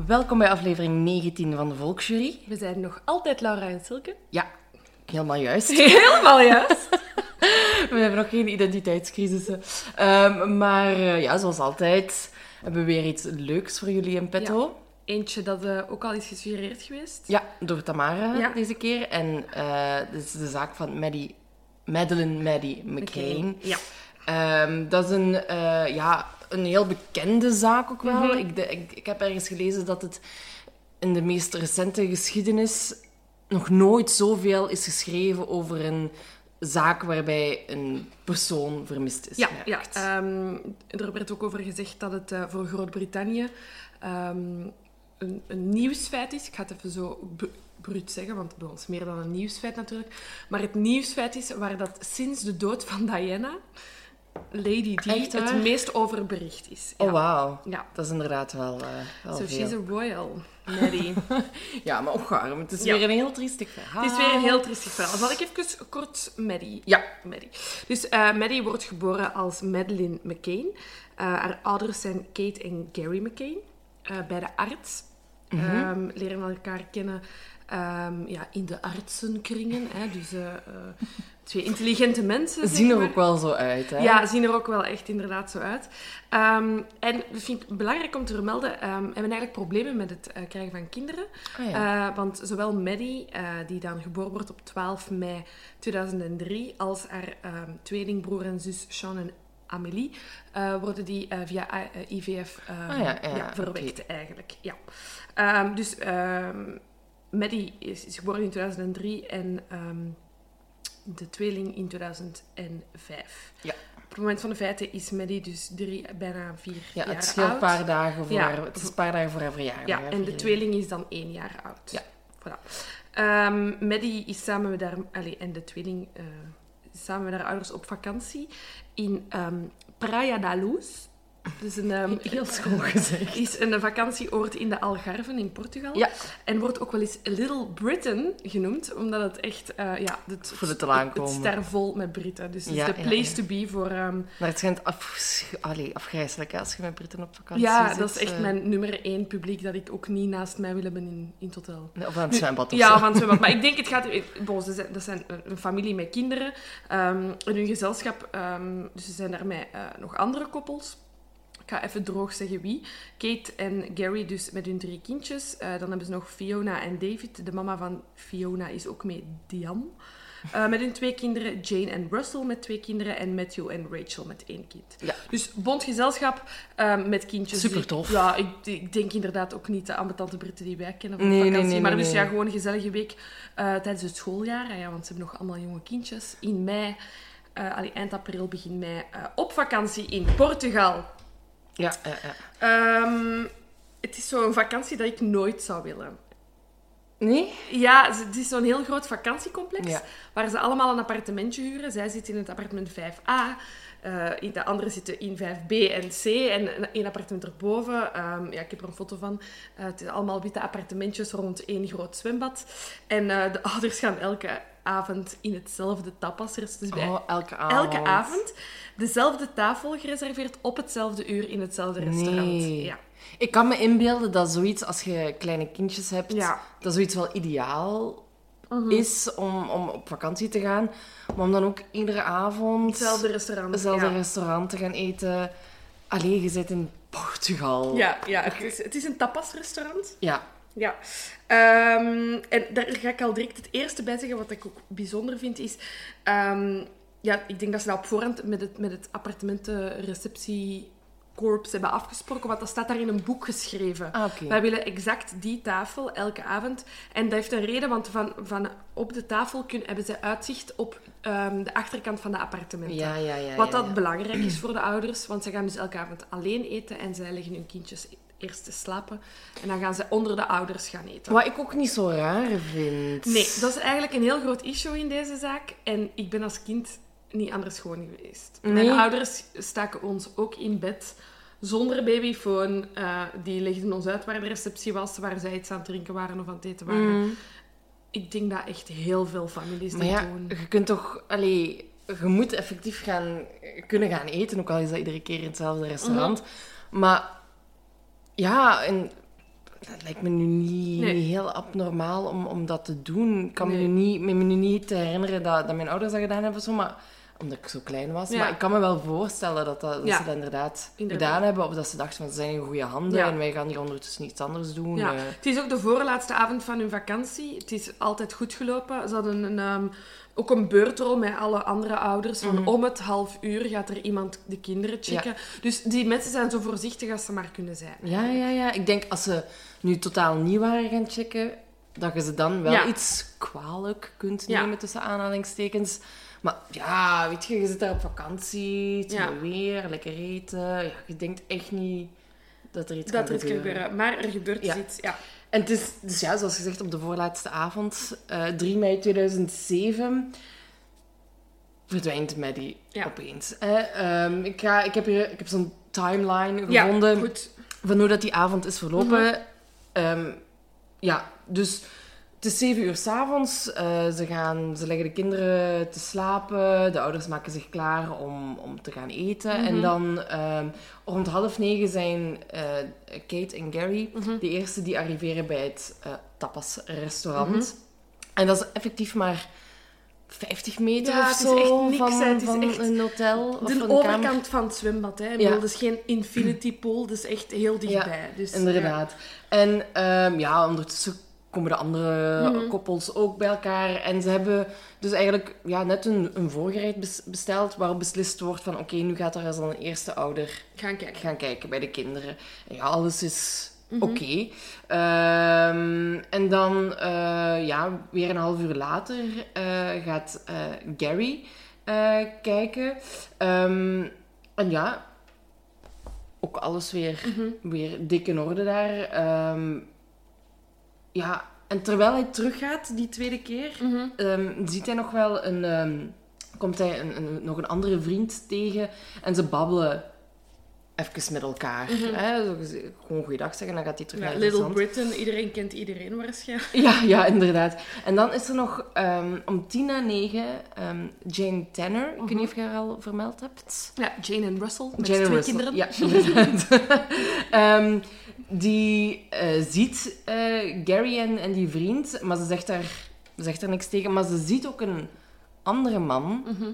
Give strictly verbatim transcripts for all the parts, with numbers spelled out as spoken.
Welkom bij aflevering negentien van de Volksjury. We zijn nog altijd Laura en Silke. Ja, helemaal juist. Helemaal juist. We hebben nog geen identiteitscrisissen. Um, maar uh, ja, zoals altijd hebben we weer iets leuks voor jullie in petto. Ja. Eentje dat uh, ook al is gesuggereerd geweest. Ja, door Tamara ja. deze keer. En uh, dit is de zaak van Maddie, Madeleine Maddie McCann. Ja. Um, dat is een, uh, ja, een heel bekende zaak ook wel. Mm-hmm. ik, de, ik, ik heb ergens gelezen dat het in de meest recente geschiedenis nog nooit zoveel is geschreven over een zaak waarbij een persoon vermist is Ja, geraakt. ja. Um, er werd ook over gezegd dat het uh, voor Groot-Brittannië um, een, een nieuwsfeit is. Ik ga het even zo b- bruut zeggen, want bij ons meer dan een nieuwsfeit natuurlijk. Maar het nieuwsfeit is waar dat sinds de dood van Diana Lady Di het meest over bericht is. Ja. Oh, wauw. Ja. Dat is inderdaad wel, uh, wel so veel. she's a royal, Maddie. Ja, maar ook gaar. Het is Ja. weer een heel triestig verhaal. Het is weer een heel triestig verhaal. Zal ik even kort Maddie? Ja. Maddie. Dus uh, Maddie wordt geboren als Madeleine McCann. Uh, haar ouders zijn Kate en Gary McCann. Uh, beide arts. Mm-hmm. Um, leren elkaar kennen um, ja, in de artsenkringen. Hè. Dus uh, uh, twee intelligente mensen. Ze zien er maar. ook wel zo uit, hè? Ja, zien er ook wel echt inderdaad zo uit. Um, en ik vind het belangrijk om te vermelden, um, we hebben eigenlijk problemen met het uh, krijgen van kinderen. Oh, ja. uh, want zowel Maddie, uh, die dan geboren wordt op twaalf mei tweeduizend drie, als haar um, tweelingbroer en zus Sean en Amélie, uh, worden die uh, via uh, I V F um, oh, ja, ja, ja, verwekt okay. eigenlijk. Ja. Um, dus um, Maddie is, is geboren in tweeduizend drie en um, de tweeling in tweeduizend vijf. Ja. Op het moment van de feiten is Maddie dus drie, bijna vier ja, jaar oud. het scheelt een paar dagen voor ja. haar, het is een paar dagen voor haar verjaardag. Ja, hè, en de tweeling is dan één jaar oud. Ja. Voilà. Um, Maddie is samen met haar... Allez, en de tweeling uh, is samen met haar ouders op vakantie in um, Praia da Luz. Dus een, um, heel schoon gezegd. Is een vakantieoord in de Algarven in Portugal. Ja. En wordt ook wel eens Little Britain genoemd, omdat het echt... Uh, ja, het, voor het te aankomen. Het ster vol met Britten. Dus het ja, is de place ja, ja. to be voor... Um... Maar het schijnt af... Allee, afgrijselijk als je met Britten op vakantie ja, zit. dat is echt uh... mijn nummer één publiek dat ik ook niet naast mij wil hebben in, in het hotel. Of aan het zwembad of ja, zo. van het zwembad. Maar ik denk, het gaat... Bon, ze zijn, dat zijn een familie met kinderen. Um, in hun gezelschap... Um, dus er zijn daarmee uh, nog andere koppels. Ik ga even droog zeggen wie. Kate en Gary dus met hun drie kindjes. Uh, dan hebben ze nog Fiona en David. De mama van Fiona is ook mee, Diane. Uh, met hun twee kinderen. Jane en Russell met twee kinderen. En Matthew en Rachel met één kind. Ja. Dus bond gezelschap uh, met kindjes. Super tof. Die, ja, ik, ik denk inderdaad ook niet de ambetante Britten die wij kennen van nee, vakantie. nee, nee, maar nee, dus nee. ja, gewoon een gezellige week uh, tijdens het schooljaar. Ja, want ze hebben nog allemaal jonge kindjes. In mei, uh, allee, eind april, begin mei, uh, op vakantie in Portugal. Ja, ja, ja. Um, het is zo'n vakantie dat ik nooit zou willen. Nee? Ja, het is zo'n heel groot vakantiecomplex, Ja. waar ze allemaal een appartementje huren. Zij zitten in het appartement vijf A, uh, de anderen zitten in vijf B en C en één appartement erboven. Um, ja, ik heb er een foto van. Uh, het zijn allemaal witte appartementjes rond één groot zwembad. En uh, de ouders gaan elke avond in hetzelfde tapasrestaurant. Dus Oh, elke avond. elke avond dezelfde tafel gereserveerd op hetzelfde uur in hetzelfde restaurant. Nee. Ja. Ik kan me inbeelden dat zoiets, als je kleine kindjes hebt, Ja. dat zoiets wel ideaal Mm-hmm. is om, om op vakantie te gaan. Maar om dan ook iedere avond Hetzelfde restaurant. hetzelfde ja. restaurant te gaan eten. Allee, je zit in Portugal. Ja, ja het, is, het is een tapasrestaurant. Ja. Ja. Um, en daar ga ik al direct het eerste bij zeggen, wat ik ook bijzonder vind, is... Um, ja, ik denk dat ze dat op voorhand met het, met het appartementenreceptiekorps hebben afgesproken, want dat staat daar in een boek geschreven. Ah, okay. Wij willen exact die tafel elke avond. En dat heeft een reden, want van, van op de tafel kun, hebben ze uitzicht op um, de achterkant van de appartementen. Ja, ja, ja. Wat ja, dat ja. belangrijk is voor de ouders, want ze gaan dus elke avond alleen eten en zij leggen hun kindjes eerst te slapen. En dan gaan ze onder de ouders gaan eten. Wat ik ook niet zo raar vind. Nee, dat is eigenlijk een heel groot issue in deze zaak. En ik ben als kind niet anders gewoon geweest. Nee. Mijn ouders staken ons ook in bed zonder babyfoon. Uh, die legden ons uit waar de receptie was, waar zij iets aan het drinken waren of aan het eten waren. Mm. Ik denk dat echt heel veel families Maar dat ja, doen. je kunt toch... Allee, je moet effectief gaan, kunnen gaan eten, ook al is dat iedere keer in hetzelfde restaurant. Mm-hmm. Maar ja, en dat lijkt me nu niet, Nee. niet heel abnormaal om, om dat te doen. Ik kan Nee. me, nu niet, me nu niet te herinneren dat, dat mijn ouders dat gedaan hebben, of zo, maar, omdat ik zo klein was. Ja. Maar ik kan me wel voorstellen dat, dat, dat Ja. ze dat inderdaad, Inderdaad. gedaan hebben. Of dat ze dachten van, ze zijn in goede handen Ja. en wij gaan hier ondertussen iets anders doen. Ja. Eh, Het is ook de voorlaatste avond van hun vakantie. Het is altijd goed gelopen. Ze hadden een, ehm, ook een beurtrol met alle andere ouders. Van Mhm. om het half uur gaat er iemand de kinderen checken. Dus die mensen zijn zo voorzichtig als ze maar kunnen zijn. ja, ja, ja. Ik denk als ze nu totaal nieuw waren gaan checken, dat je ze dan wel Ja. iets kwalijk kunt Ja. nemen, tussen aanhalingstekens. Maar ja, weet je, je zit daar op vakantie, het is Ja. mooi weer, lekker eten. Ja, je denkt echt niet dat er iets Dat er kan iets kan gebeuren. gebeuren. Maar er gebeurt Ja. dus iets. Ja. En het is, dus ja, zoals gezegd, op de voorlaatste avond, eh, drie mei tweeduizend zeven, verdwijnt Maddie Ja. opeens. Hè. Ehm, ik, ga, ik heb hier ik heb zo'n timeline Ja, gevonden goed. van hoe dat die avond is verlopen. Mhm. Ehm, ja, dus het is zeven uur 's avonds. Eh, ze, gaan, ze leggen de kinderen te slapen. De ouders maken zich klaar om, om te gaan eten. Mhm. En dan ehm, rond half negen zijn eh, Kate en Gary Mhm. de eerste die arriveren bij het eh, tapas-restaurant. Mhm. En dat is effectief maar vijftig meter Ja, of het is zo echt niks, van, hè. Het is van echt een hotel. Of De van een kamer. overkant van het zwembad. Hè. Ik Ja. bedoel, dat is geen infinity pool. Dat is echt heel dichtbij. Dus, Inderdaad. En ehm, ja, ondertussen komen de andere Mhm. koppels ook bij elkaar. En ze hebben dus eigenlijk ja, net een, een voorgerecht bes- besteld waarop beslist wordt van oké, nu gaat er als een eerste ouder ja. Gaan kijken. gaan kijken bij de kinderen. En ja, alles is Mhm. oké. Ehm, en dan, eh, ja, weer een half uur later eh, gaat eh, Gary eh, kijken. Ehm, en ja, ook alles weer, Mhm. weer dik in orde daar. Ehm, ja, en terwijl hij teruggaat, die tweede keer, Mhm. ehm, ziet hij nog wel een... ehm, komt hij een, een, nog een andere vriend tegen en ze babbelen even met elkaar. Mhm. Hè? Zo, gewoon goeiedag zeggen, dan gaat hij terug Ja, naar het Little restaurant. Britain, iedereen kent iedereen waarschijnlijk. Ja, ja, inderdaad. En dan is er nog ehm, om tien na negen ehm, Jane Tanner. Ik weet niet of je haar al vermeld hebt. Ja, Jane en Russell, met Jane twee Russell, kinderen. ja, inderdaad. Ehm, die eh, ziet eh, Gary en, en die vriend, maar ze zegt daar, ze zegt daar niks tegen. Maar ze ziet ook een andere man Mhm.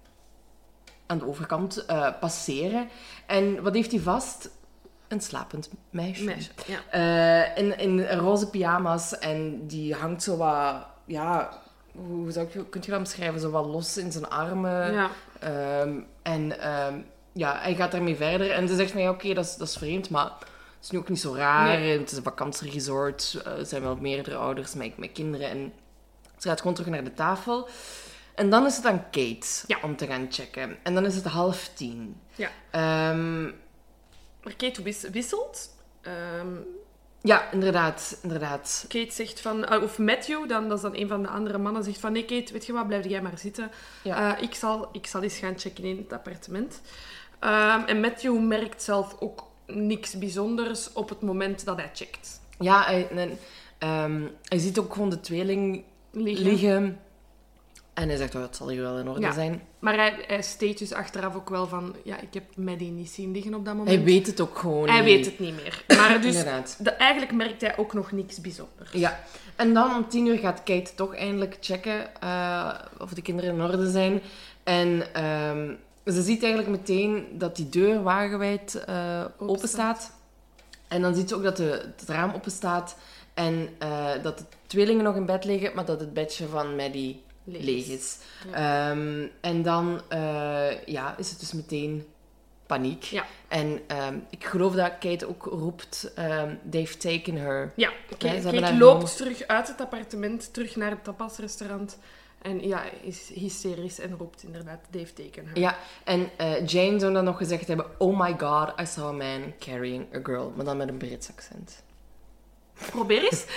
aan de overkant eh, passeren. En wat heeft hij vast? Een slapend meisje. Meisje, ja. Eh, in, in roze pyjama's. En die hangt zo wat... Ja, hoe zou ik, kun je dat omschrijven? Zo wat los in zijn armen. Ja. Ehm, en ehm, ja, hij gaat daarmee verder. En ze zegt van ja, oké, dat, is, dat is vreemd, maar het is nu ook niet zo raar. Nee. Het is een vakantieresort. Uh, er zijn wel meerdere ouders met, met kinderen. En ze gaat gewoon terug naar de tafel. En dan is het aan Kate Ja. om te gaan checken. En dan is het half tien. Ja. Ehm, Maar Kate wis- wisselt. Ehm, ja, inderdaad, inderdaad. Kate zegt van... uh, of Matthew, dan, dat is dan een van de andere mannen, zegt van... Nee, Kate, weet je wat, blijf jij maar zitten. Ja. Uh, ik, zal, ik zal eens gaan checken in het appartement. Ehm, en Matthew merkt zelf ook niks bijzonders op het moment dat hij checkt. Ja, hij, en, ehm, hij ziet ook gewoon de tweeling Liggen. liggen. En hij zegt, oh, het zal hier wel in orde Ja. zijn. Maar hij, hij steekt dus achteraf ook wel van... Ja, ik heb Maddie niet zien liggen op dat moment. Hij weet het ook gewoon Hij niet. weet het niet meer. Maar dus... Inderdaad. de, eigenlijk merkt hij ook nog niks bijzonders. Ja. En dan om tien uur gaat Kate toch eindelijk checken eh, of de kinderen in orde zijn. En ehm, ze ziet eigenlijk meteen dat die deur wagenwijd eh open Open staat. En dan ziet ze ook dat de, het raam open staat. En eh, dat de tweelingen nog in bed liggen, maar dat het bedje van Maddie Leeg is. leeg is. Ja. Ehm, en dan eh, ja, is het dus meteen paniek. Ja. En ehm, ik geloof dat Kate ook roept, ehm, they've taken her. Ja, Ja, Kate, ze hebben Kate haar loopt genomen. terug uit het appartement, terug naar het tapasrestaurant. En ja, is hysterisch en roept inderdaad, Dave taken her. Ja, en eh, Jane zou dan nog gezegd hebben, oh my god, I saw a man carrying a girl. Maar dan met een Brits accent. Probeer eens.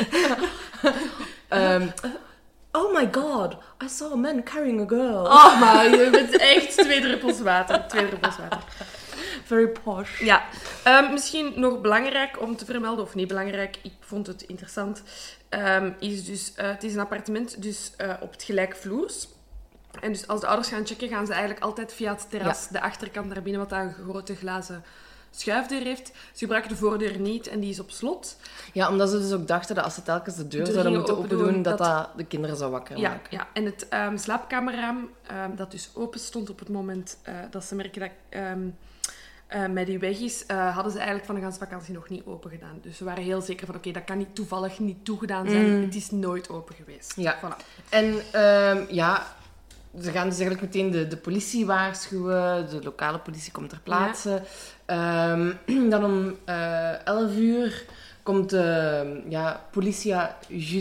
Ehm, oh my god, I saw a man carrying a girl. Oh, maar je bent echt twee druppels water. Twee druppels water. Very posh. Ja, ehm, misschien nog belangrijk om te vermelden, of niet belangrijk, ik vond het interessant, ehm, is dus, uh, het is een appartement dus uh, op het gelijkvloers. En dus als de ouders gaan checken, gaan ze eigenlijk altijd via het terras, de achterkant naar binnen, wat daar een grote glazen schuifdeur heeft. Ze gebruiken de voordeur niet en die is op slot. Ja, omdat ze dus ook dachten dat als ze telkens de deur De zouden gingen moeten open open doen, doen, dat, dat- dat de kinderen zou wakker Ja, maken. ja. En het ehm, slaapkamerraam, ehm, dat dus open stond op het moment eh, dat ze merken dat ehm uh, Maddie weg is, uh, hadden ze eigenlijk van de ganse vakantie nog niet open gedaan. Dus ze waren heel zeker van, oké, okay, dat kan niet toevallig niet toegedaan zijn. Mm. Het is nooit open geweest. Ja. Voilà. En um, ja, ze gaan dus eigenlijk meteen de, de politie waarschuwen. De lokale politie komt ter plaatse. Ja. Um, dan om uh, elf uur komt de uh, ja, Politia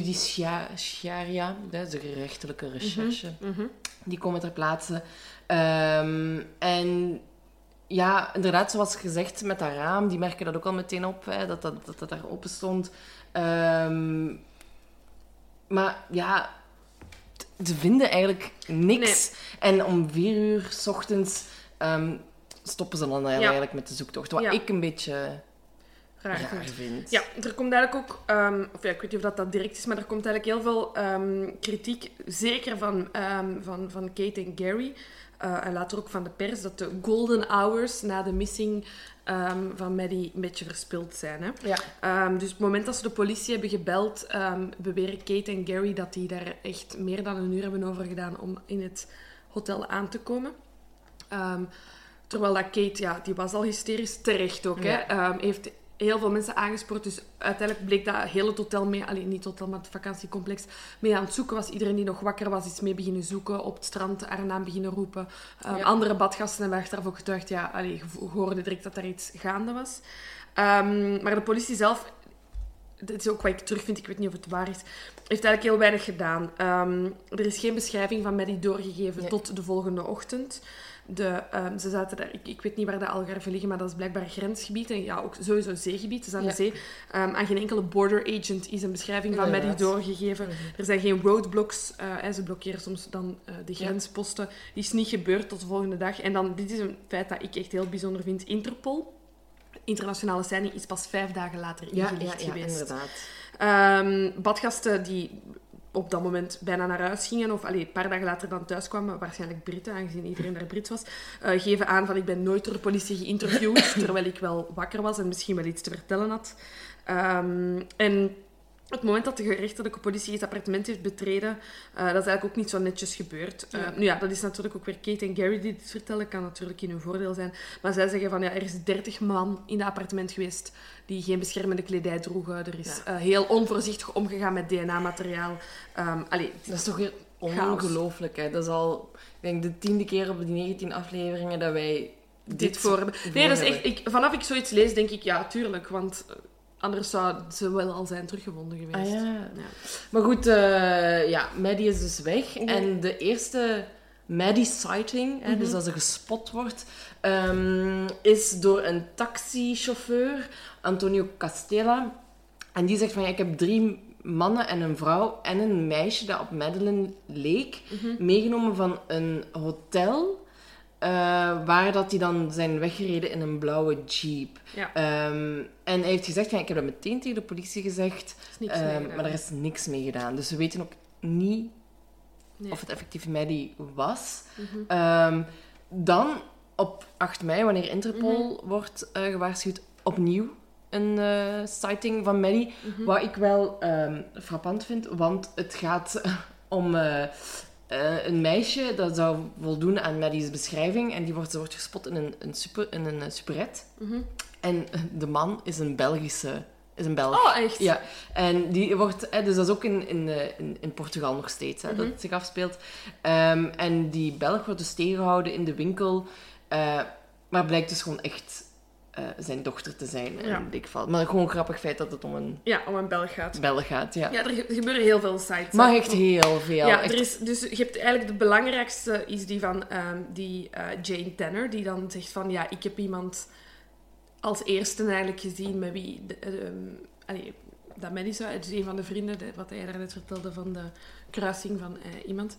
Judiciaria, de gerechtelijke recherche. Mm-hmm. Mm-hmm. Die komen ter plaatse. Um, en ja, inderdaad, zoals gezegd met dat raam, die merken dat ook al meteen op, hè, dat, dat, dat dat daar open stond. Um, maar ja, ze vinden eigenlijk niks. Nee. En om vier uur 's ochtends um, stoppen ze dan eigenlijk ja. met de zoektocht. Wat ja. ik een beetje raar, raar vind. Ja, er komt eigenlijk ook... Um, of ja, ik weet niet of dat, dat direct is, maar er komt eigenlijk heel veel um, kritiek. Zeker van, um, van, van Kate en Gary. Uh, en later ook van de pers. Dat de golden hours na de missing um, van Maddie een beetje verspild zijn. Hè? Ja. Um, dus op het moment dat ze de politie hebben gebeld, um, beweren Kate en Gary dat die daar echt meer dan een uur hebben over gedaan om in het hotel aan te komen. Um, terwijl dat Kate, ja, die was al hysterisch, terecht ook. Ja. Hè? Um, heeft heel veel mensen aangesproken. Dus uiteindelijk bleek dat hele hotel mee... Alleen niet het hotel, maar het vakantiecomplex mee aan het zoeken was. Iedereen die nog wakker was, is mee beginnen zoeken. Op het strand haar naam beginnen roepen. Um, ja. Andere badgasten hebben achteraf ook getuigd. Ja, allee, je hoorde direct dat er iets gaande was. Um, maar de politie zelf... Dat is ook wat ik terugvind, ik weet niet of het waar is. Heeft eigenlijk heel weinig gedaan. Um, er is geen beschrijving van Maddie doorgegeven nee. tot de volgende ochtend. De, um, ze zaten daar, ik, ik weet niet waar de Algarve liggen, maar dat is blijkbaar grensgebied. En ja, ook sowieso zeegebied, dus aan ja. de zee. Um, aan geen enkele border agent is een beschrijving van Maddie doorgegeven. Mm-hmm. Er zijn geen roadblocks. Uh, en ze blokkeren soms dan uh, de grensposten. Ja. Die is niet gebeurd tot de volgende dag. En dan, dit is een feit dat ik echt heel bijzonder vind. Interpol, internationale seine, is pas vijf dagen later ingelicht ja, ja, ja, geweest. Inderdaad. Um, badgasten die op dat moment bijna naar huis gingen, of allee, een paar dagen later dan thuis kwamen, waarschijnlijk Britten, aangezien iedereen daar Brits was, uh, geven aan van ik ben nooit door de politie geïnterviewd, terwijl ik wel wakker was en misschien wel iets te vertellen had. Um, en op het moment dat de gerechtelijke politie het appartement heeft betreden, uh, dat is eigenlijk ook niet zo netjes gebeurd. Uh, ja. Nu ja, dat is natuurlijk ook weer Kate en Gary die dit vertellen, kan natuurlijk in hun voordeel zijn. Maar zij zeggen van ja, er is dertig man in dat appartement geweest die geen beschermende kledij droegen. Er is ja. uh, heel onvoorzichtig omgegaan met D N A-materiaal. Um, allee, dat is toch weer ongelooflijk, hè? Dat is al, ik denk, de tiende keer op die negentien afleveringen dat wij dit, dit voor hebben. Nee, dat is echt, ik, vanaf ik zoiets lees, denk ik, ja, tuurlijk, want... Anders zou ze wel al zijn teruggevonden geweest. Ah, ja. Ja. Maar goed, uh, ja, Maddie is dus weg. Mm-hmm. En de eerste Maddie-sighting, mm-hmm. hè, dus als ze gespot wordt, um, is door een taxichauffeur, Antonio Castella. En die zegt van, ja, ik heb drie mannen en een vrouw en een meisje dat op Madeleine leek, mm-hmm. meegenomen van een hotel... Uh, waar dat die dan zijn weggereden in een blauwe jeep. Ja. Um, en hij heeft gezegd, ja, ik heb dat meteen tegen de politie gezegd, um, maar er is niks mee gedaan. Dus we weten ook niet nee. of het effectief Maddie was. Mm-hmm. Um, dan, op acht mei, wanneer Interpol mm-hmm. wordt uh, gewaarschuwd, opnieuw een uh, sighting van Maddie. Mm-hmm. Wat ik wel um, frappant vind, want het gaat om... Uh, Uh, een meisje dat zou voldoen aan Maddie's beschrijving en die wordt, ze wordt gespot in een, een, super, in een superette. Mm-hmm. En de man is een Belgische... Is een Belg. Oh, echt? Ja. En die wordt... Dus dat is ook in, in, in, in Portugal nog steeds, hè, mm-hmm. dat het zich afspeelt. Um, en die Belg wordt dus tegengehouden in de winkel. Uh, maar blijkt dus gewoon echt... Uh, zijn dochter te zijn, ja. in dit geval. Maar gewoon een grappig feit dat het om een... Ja, om een Belg gaat. Belg gaat, ja. Ja, er, er gebeuren heel veel sites. Maar echt heel veel. Ja, echt... er is, dus je hebt eigenlijk de belangrijkste is die van um, die uh, Jane Tanner, die dan zegt van, ja, ik heb iemand als eerste eigenlijk gezien met wie... De, um, allee, dat Maddie zou, dus een van de vrienden, de, wat hij daarnet vertelde van de kruising van uh, iemand.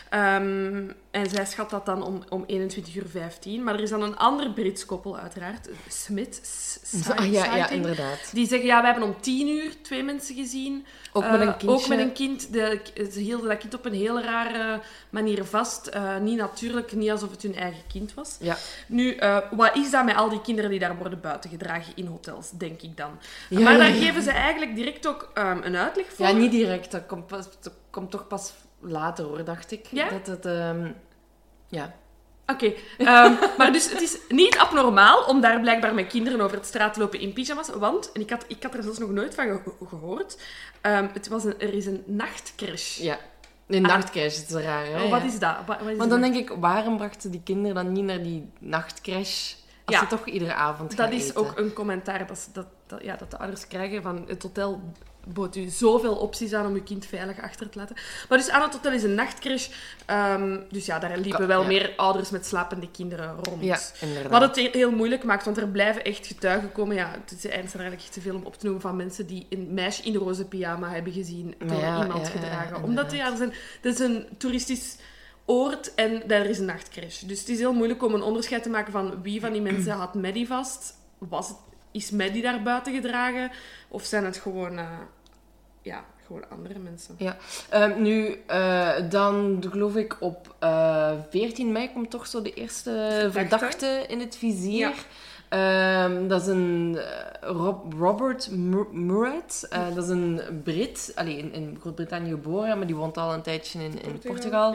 Um, en zij schat dat dan om, om eenentwintig uur vijftien. Maar er is dan een ander Brits koppel, uiteraard. Smith. Ah, ja, ja, inderdaad. Die zeggen, ja, we hebben om tien uur twee mensen gezien. Ook met een kindje. Uh, ook met een kind. De, ze hielden dat kind op een heel rare manier vast. Uh, niet natuurlijk, niet alsof het hun eigen kind was. Ja. Nu, uh, wat is dat met al die kinderen die daar worden buitengedragen in hotels, denk ik dan. Ja, maar daar ja, ja. geven ze eigenlijk direct ook um, een uitleg voor. Ja, niet direct. Dat komt, pas, dat komt toch pas later, hoor, dacht ik. Ja? Dat het... Um, ja... Oké, okay. um, maar dus het is niet abnormaal om daar blijkbaar met kinderen over de straat te lopen in pyjama's, want, en ik had, ik had er zelfs nog nooit van ge- gehoord, um, het was een, er is een nachtcrash. Ja, een ah. nachtcrash, het is raar, hè? Oh, wat ja. is dat? Wat, wat is Want dan dat? denk ik, waarom brachten die kinderen dan niet naar die nachtcrash, als ja, ze toch iedere avond gaan dat is eten? ook een commentaar dat, dat, dat, ja, dat de ouders krijgen van het hotel bood u zoveel opties aan om uw kind veilig achter te laten. Maar dus aan het hotel is een nachtcrash. Um, dus ja, daar liepen wel ja. meer ouders met slapende kinderen rond. Ja, inderdaad. Wat het heel moeilijk maakt, want er blijven echt getuigen komen. Ja, het is eigenlijk te veel om op te noemen van mensen die een meisje in roze pyjama hebben gezien door ja, iemand ja, gedragen. Ja, Omdat ja, er zijn, dat is een toeristisch oord en daar is een nachtcrash. Dus het is heel moeilijk om een onderscheid te maken van wie van die mensen had Maddie vast. Was het, is Maddie daar buiten gedragen? Of zijn het gewoon... Uh, Ja, gewoon andere mensen. Ja. Um, nu, uh, dan geloof ik op uh, veertien mei komt toch zo de eerste verdachte, verdachte in het vizier. Ja. Um, dat is een uh, Rob, Robert Murat. Uh, dat is een Brit. Allee, in, in Groot-Brittannië geboren, maar die woont al een tijdje in, in Portugal. Portugal.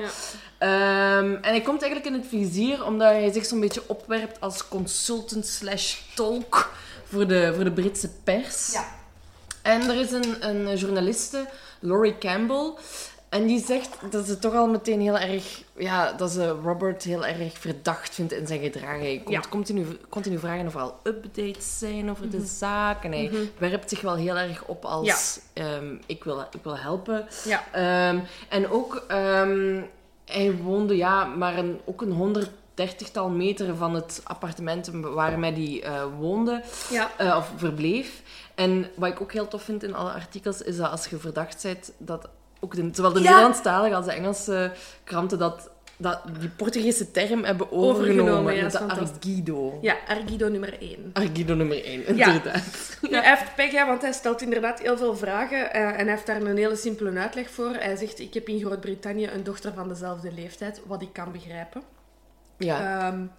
Ja. Um, en hij komt eigenlijk in het vizier omdat hij zich zo'n beetje opwerpt als consultant slash tolk voor de, voor de Britse pers. Ja. En er is een, een journaliste, Laurie Campbell, en die zegt dat ze toch al meteen heel erg, ja, dat ze Robert heel erg verdacht vindt in zijn gedrag. Hij komt ja. continu, continu vragen of er al updates zijn over mm-hmm. de zaak. En hij mm-hmm. werpt zich wel heel erg op als, ja. um, ik, wil, ik wil helpen. Ja. Um, en ook, um, hij woonde ja, maar een, ook een honderddertigtal meter van het appartement waar hij uh, woonde, ja. uh, of verbleef. En wat ik ook heel tof vind in alle artikels, is dat als je verdacht bent, dat ook de, zowel de ja. Nederlandstalige als de Engelse kranten dat, dat die Portugese term hebben overgenomen. overgenomen ja, met de Arguido. Ja, Arguido nummer één. Arguido nummer één, inderdaad. Ja. Ja, hij heeft pech, hè, want hij stelt inderdaad heel veel vragen uh, en hij heeft daar een hele simpele uitleg voor. Hij zegt, ik heb in Groot-Brittannië een dochter van dezelfde leeftijd, wat ik kan begrijpen. Ja. Um,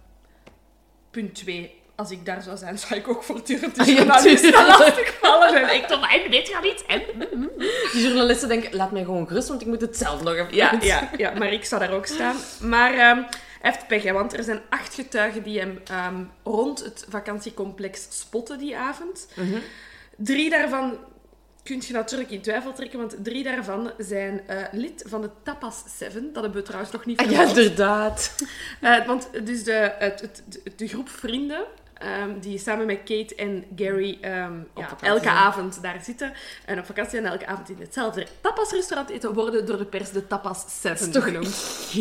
punt twee. Als ik daar zou zijn, zou ik ook voortdurend de journalisten ah, ja, lastigvallen. En ik dacht, hey, dit gaat niet. En... Die journalisten denken, laat mij gewoon gerust, want ik moet het zelf nog even ja, ja, ja, maar ik zou daar ook staan. Maar um, hij heeft pech, hè, want er zijn acht getuigen die hem um, rond het vakantiecomplex spotten die avond. Mm-hmm. Drie daarvan kun je natuurlijk in twijfel trekken, want drie daarvan zijn uh, lid van de Tapas Seven. Dat hebben we trouwens nog niet vermeld. Ah, ja, inderdaad. Uh, want dus de, het, het, de groep vrienden... Um, die samen met Kate en Gary um, ja, elke avond daar zitten. En op vakantie en elke avond in hetzelfde tapasrestaurant eten, worden door de pers de Tapas Seven genoemd.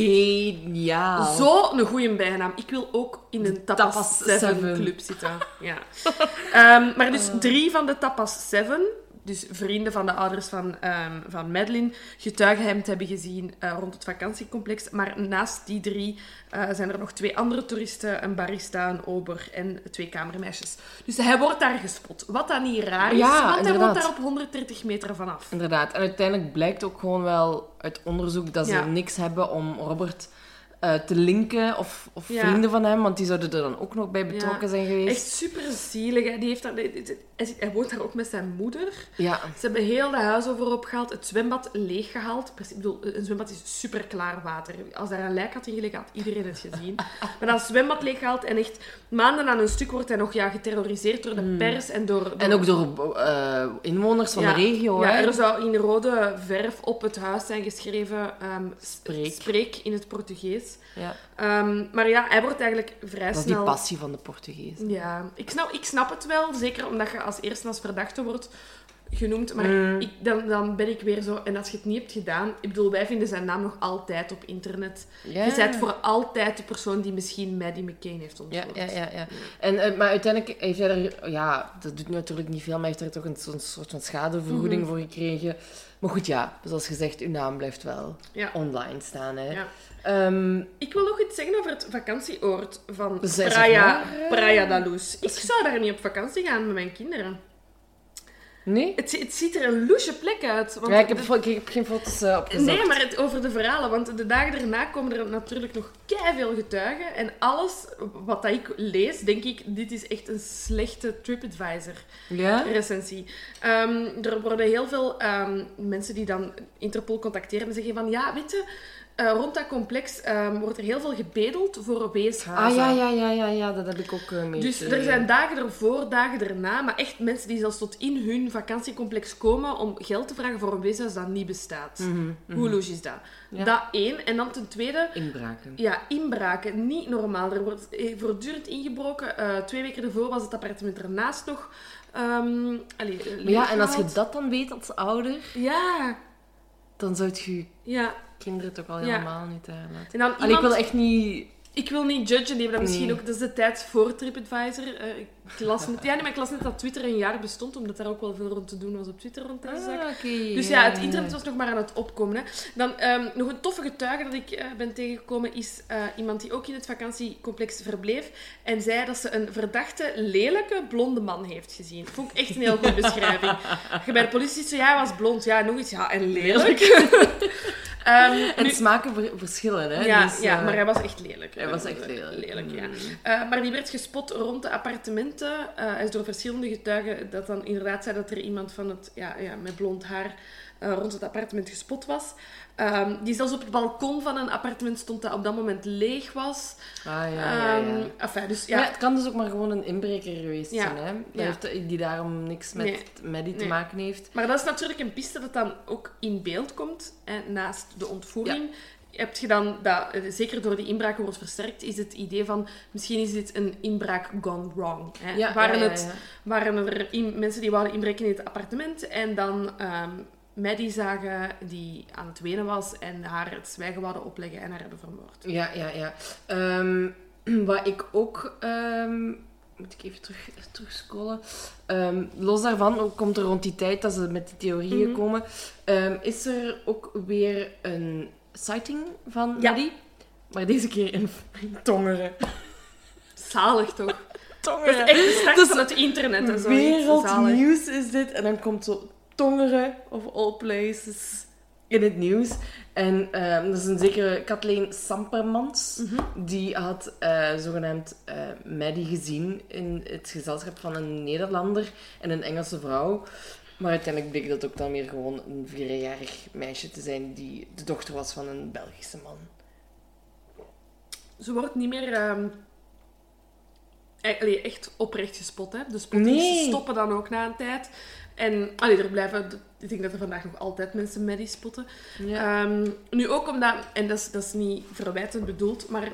Geniaal. Zo een goede bijnaam. Ik wil ook in een Tapas, Tapas Seven club zitten. Ja. Um, maar dus drie van de Tapas Seven... Dus vrienden van de ouders van, um, van Madeleine getuigen hem te hebben gezien uh, rond het vakantiecomplex. Maar naast die drie uh, zijn er nog twee andere toeristen, een barista, een ober en twee kamermeisjes. Dus hij wordt daar gespot. Wat dan niet raar is, ja, want inderdaad. hij woont daar op honderddertig meter vanaf. Inderdaad. En uiteindelijk blijkt ook gewoon wel uit onderzoek dat ze ja. niks hebben om Robert... Uh, te linken, of, of ja. vrienden van hem, want die zouden er dan ook nog bij betrokken ja. zijn geweest. Echt super zielig. Hè. Die heeft dat, hij woont daar ook met zijn moeder. Ja. Ze hebben heel de huis over opgehaald, het zwembad leeggehaald. Ik bedoel, een zwembad is super klaar water. Als daar een lijk had in gelegen, had iedereen het gezien. Maar dat zwembad leeggehaald en echt maanden aan een stuk wordt hij nog ja, geterroriseerd door de hmm. pers en door... door... En ook door uh, inwoners van ja. de regio. Ja, hè? Er zou in rode verf op het huis zijn geschreven um, spreek. spreek in het Portugees. Ja. Um, maar ja, hij wordt eigenlijk vrij dat snel... Dat is die passie van de Portugees. Ja, ik snap, ik snap het wel. Zeker omdat je als eerste als verdachte wordt. genoemd, maar Mm. ik, dan, dan ben ik weer zo... En als je het niet hebt gedaan... Ik bedoel, wij vinden zijn naam nog altijd op internet. Ja. Je bent voor altijd de persoon die misschien Maddie McCain heeft Ja, ontvoerd. ja, ja. ja. En, eh, maar uiteindelijk heeft hij er... Ja, dat doet natuurlijk niet veel, maar hij heeft er toch een, zo'n soort van schadevergoeding Mhm. voor gekregen. Maar goed, ja. Zoals gezegd, uw naam blijft wel Ja. online staan. Hè. Ja. Ehm, Ik wil nog iets zeggen over het vakantieoord van Zeg Praia, maar, eh. Praia da Luz. Ik zou daar niet op vakantie gaan met mijn kinderen. nee? Het, het ziet er een loesje plek uit. Want Ja, ik heb, de- fo- ik heb geen foto's uh, opgezocht. Nee, maar het, over de verhalen. Want de dagen daarna komen er natuurlijk nog keiveel getuigen. En alles wat dat ik lees, denk ik, dit is echt een slechte TripAdvisor-recensie. Ja? Ehm, er worden heel veel ehm, mensen die dan Interpol contacteren en zeggen van... Ja, weet je, eh, rond dat complex ehm, wordt er heel veel gebedeld voor weeshuizen. Ah, ja, ja, ja, ja, ja. Dat heb ik ook uh, mee. Dus er zijn dagen ervoor, dagen erna, maar echt mensen die zelfs tot in hun vakantiecomplex komen om geld te vragen voor een weeshuis dat niet bestaat. Mhm, mhm. Hoe logisch is dat? Ja. Dat één. En dan ten tweede, Inbraken. ja, inbraken. Niet normaal. Er wordt eh, voortdurend ingebroken. Uh, twee weken ervoor was het appartement ernaast nog... Um, allee, Maar ja, en als je leeggehaald. dat dan weet als ouder, Ja, dan zou je je ja. kinderen toch al Ja. helemaal niet daar laten. En dan Allee, iemand... ik wil echt niet... Ik wil niet judgen, die hebben dat misschien Nee. ook... Dat is de tijd voor TripAdvisor. Uh, ik las net, ja, nee, maar ik las net dat Twitter een jaar bestond, omdat daar ook wel veel rond te doen was op Twitter rond deze zaak. Ah, oké. Dus ja, het internet was nog maar aan het opkomen. Hè. Dan um, nog een toffe getuige dat ik uh, ben tegengekomen is uh, iemand die ook in het vakantiecomplex verbleef en zei dat ze een verdachte, lelijke, blonde man heeft gezien. Vond ik echt een heel goede beschrijving. Je bij de politie ziet zo, ja, hij was blond. Ja, nog iets. Ja, en lelijk. Um, En nu- smaken ver- verschillen, hè? ja, Dus, ja, eh, maar hij was echt lelijk. hij was echt lelijk. Lelijk, ja. Mm. Uh, maar die werd gespot rond de appartementen. Uh, hij is door verschillende getuigen dat dan inderdaad zei dat er iemand van het, ja, ja, met blond haar uh, rond het appartement gespot was. Um, die zelfs op het balkon van een appartement stond dat op dat moment leeg was. Ah, ja, ja, ja. Um, enfin, dus Ja. ja, het kan dus ook maar gewoon een inbreker geweest Ja. zijn, hè? Ja. Heeft, die daarom niks met Nee. Maddie te Nee. maken heeft. maar dat is natuurlijk een piste dat dan ook in beeld komt. Hè, naast de ontvoering heb je dan, dat, eh, zeker door die inbraken wordt versterkt, is het idee van misschien is dit een inbraak gone wrong. Hè. Ja, waren, ja, ja, het, ja. waren er in, mensen die wouden inbreken in het appartement en dan um, Maddie zagen die aan het wenen was en haar het zwijgen wouden opleggen en haar hebben vermoord. Ja, ja, ja. Ehm, wat ik ook... ehm, moet ik even terug, terugscrollen. Ehm, los daarvan, komt er rond die tijd dat ze met die theorieën Mhm. komen, ehm, is er ook weer een sighting van Ja. Maddie. Maar deze keer in Tongeren. Zalig toch? Tongeren. Dat is echt de start Dat is van het internet en zo. Zalig. Wereldnieuws is dit. En dan komt zo Tongeren, of all places, in het nieuws. En ehm, dat is een zekere Kathleen Sampermans. Mhm. Die had eh, zogenaamd eh Maddie gezien in het gezelschap van een Nederlander en een Engelse vrouw. Maar uiteindelijk bleek dat ook dan weer gewoon een vierjarig meisje te zijn die de dochter was van een Belgische man. Ze wordt niet meer ehm, e- allee, echt oprecht gespot. Hè? De spotters Nee. stoppen dan ook na een tijd. En allee, er blijven, ik denk dat er vandaag nog altijd mensen Maddie spotten. Ja. Ehm, nu ook omdat, en dat is, dat is niet verwijtend bedoeld, maar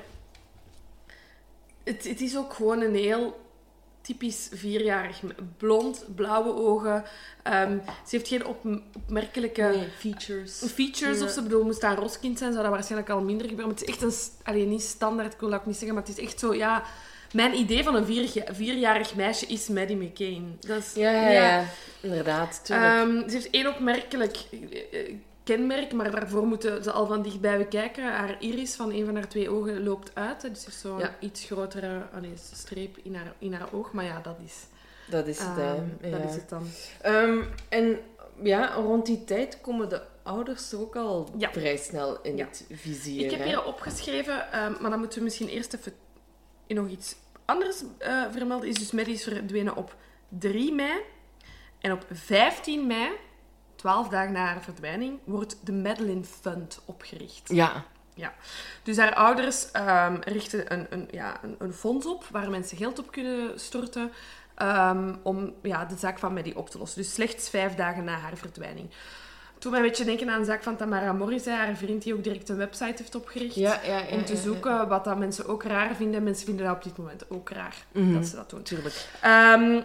het, het is ook gewoon een heel typisch vierjarig me- blond, blauwe ogen. Ehm, ze heeft geen op, opmerkelijke Nee, features. features Ja. of ze. Bedoel, moest dat een roskind zijn, zou dat waarschijnlijk al minder gebeuren. Maar het is echt een... s- Allee, niet standaard, ik wil dat ook niet zeggen, maar het is echt zo, ja... Mijn idee van een vier, vierjarig meisje is Maddie McCain. Dat is, Ja, ja, ja. Inderdaad, tuurlijk. Ehm, ze heeft één opmerkelijk eh, kenmerk, maar daarvoor moeten ze al van dichtbij bekijken. Haar iris van een van haar twee ogen loopt uit. Hè, dus ze heeft zo'n Ja. iets grotere allee, streep in haar, in haar oog. Maar ja, dat is, Dat is het, ehm, hè. dat Ja. is het dan. Ehm, en ja, rond die tijd komen de ouders toch ook al Ja. vrij snel in Ja. het vizier. Ik heb hè? hier opgeschreven, ehm, maar dan moeten we misschien eerst even nog iets anders eh, vermelden. Is dus Maddie is verdwenen op drie mei. En op vijftien mei, twaalf dagen na haar verdwijning, wordt de Madeline Fund opgericht. Ja. Ja. Dus haar ouders ehm, richten een, een, ja, een, een fonds op waar mensen geld op kunnen storten ehm, om ja, de zaak van Maddie op te lossen. Dus slechts vijf dagen na haar verdwijning. Toen mij een beetje denken aan de zaak van Tamara Morrissey, haar vriend die ook direct een website heeft opgericht. Ja, ja, ja, Om te ja, zoeken ja. wat dat mensen ook raar vinden. Mensen vinden dat op dit moment ook raar, Mhm. dat ze dat doen. Tuurlijk. Ehm,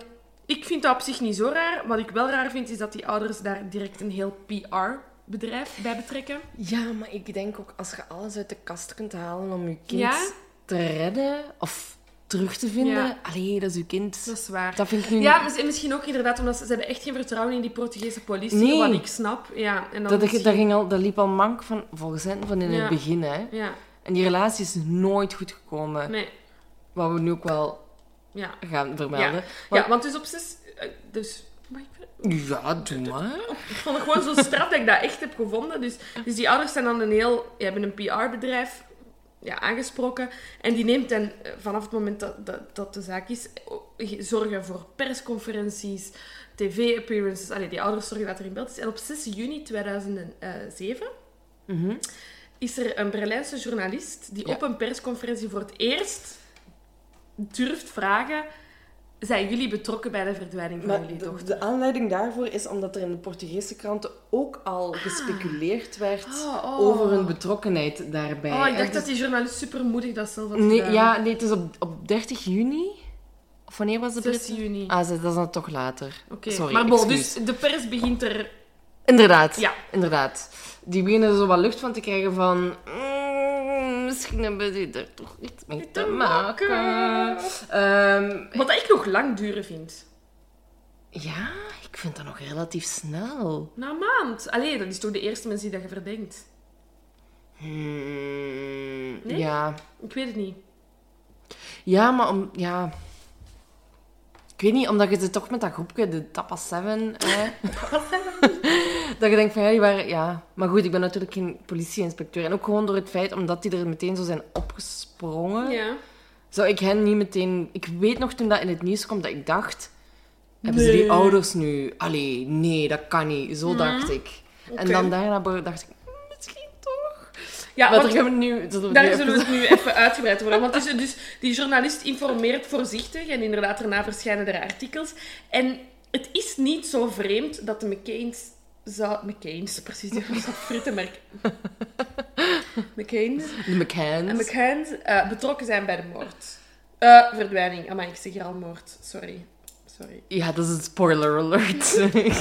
Ik vind dat op zich niet zo raar. Wat ik wel raar vind, is dat die ouders daar direct een heel P R-bedrijf bij betrekken. Ja, maar ik denk ook als je alles uit de kast kunt halen om je kind Ja? te redden of terug te vinden. Ja. Allee, dat is uw kind. Dat is waar. Dat vind ik nu... Ja, mis- misschien ook inderdaad, omdat ze, ze hebben echt geen vertrouwen in die Portugese politie, Nee. wat ik snap. Ja, en dan Dat, misschien- dat, ging al, dat liep al mank van, volgens hen van in Ja. het begin. Hè. Ja, En die relatie is nooit goed gekomen. nee. Wat we nu ook wel Ja. gaan vermelden. Ja. Maar- ja, want dus op zes... eh, Dus... Maar ik vind- Ja, doe maar. Ik vond het gewoon zo straf dat ik dat echt heb gevonden. Dus, dus die ouders zijn dan een heel... Die hebben een P R-bedrijf ja, aangesproken. En die neemt dan eh, vanaf het moment dat, dat, dat de zaak is... eh, zorgen voor persconferenties, tv-appearances. Allee, die ouders zorgen dat er in beeld is. En op zes juni tweeduizend zeven Mhm. is er een Berlijnse journalist die Ja. op een persconferentie voor het eerst durft vragen... Zijn jullie betrokken bij de verdwijning van Maar jullie de, dochter? de aanleiding daarvoor is omdat er in de Portugese kranten ook al gespeculeerd werd Oh, oh. over hun betrokkenheid daarbij. Oh, ik En dacht dus- dat die journalist supermoedig dat zelf had Nee, gedaan. ja, nee, het is op, op dertig juni. Of wanneer was de zes Britse? juni. Ah, dat is dan toch later. Oké, Sorry, maar bon, excuus. dus de pers begint er... Inderdaad, Ja. inderdaad. Die beginnen er zo wat lucht van te krijgen van... mm, misschien hebben die er toch iets mee te te maken. maken. Ehm, Wat ik nog lang duren vind. ja, ik vind dat nog relatief snel. Na een maand. Allee, dat is toch de eerste mensen die dat je verdenkt. Hmm, Nee? Ja. Ik weet het niet. Ja, maar om... Ja... Ik weet niet, omdat je ze toch met dat groepje, de Tapa seven... Hè, dat je denkt van, ja, die waren... Ja. Maar goed, ik ben natuurlijk geen politie-inspecteur. En ook gewoon door het feit, omdat die er meteen zo zijn opgesprongen... Ja. Zou ik hen niet meteen... Ik weet nog toen dat in het nieuws kwam, dat ik dacht... Hebben ze Nee. die ouders nu... Allee, nee, dat kan niet. Zo dacht ik. En Oké. dan daarna dacht ik... mm, Misschien toch? Ja, Maar want daar gaan we nu... zullen we daar nu zullen we even- het nu even uitgebreid worden. Want dus, dus die journalist informeert voorzichtig. En inderdaad, daarna verschijnen er artikels. En het is niet zo vreemd dat de McCain's... Zou... McCain's, precies. Die frittenmerk. McCain's. De McCanns. En McCain's eh, betrokken zijn bij de moord. Eh, verdwijning. Amai, ik zeg hier al moord. Sorry. Sorry. Ja, dat is een spoiler alert.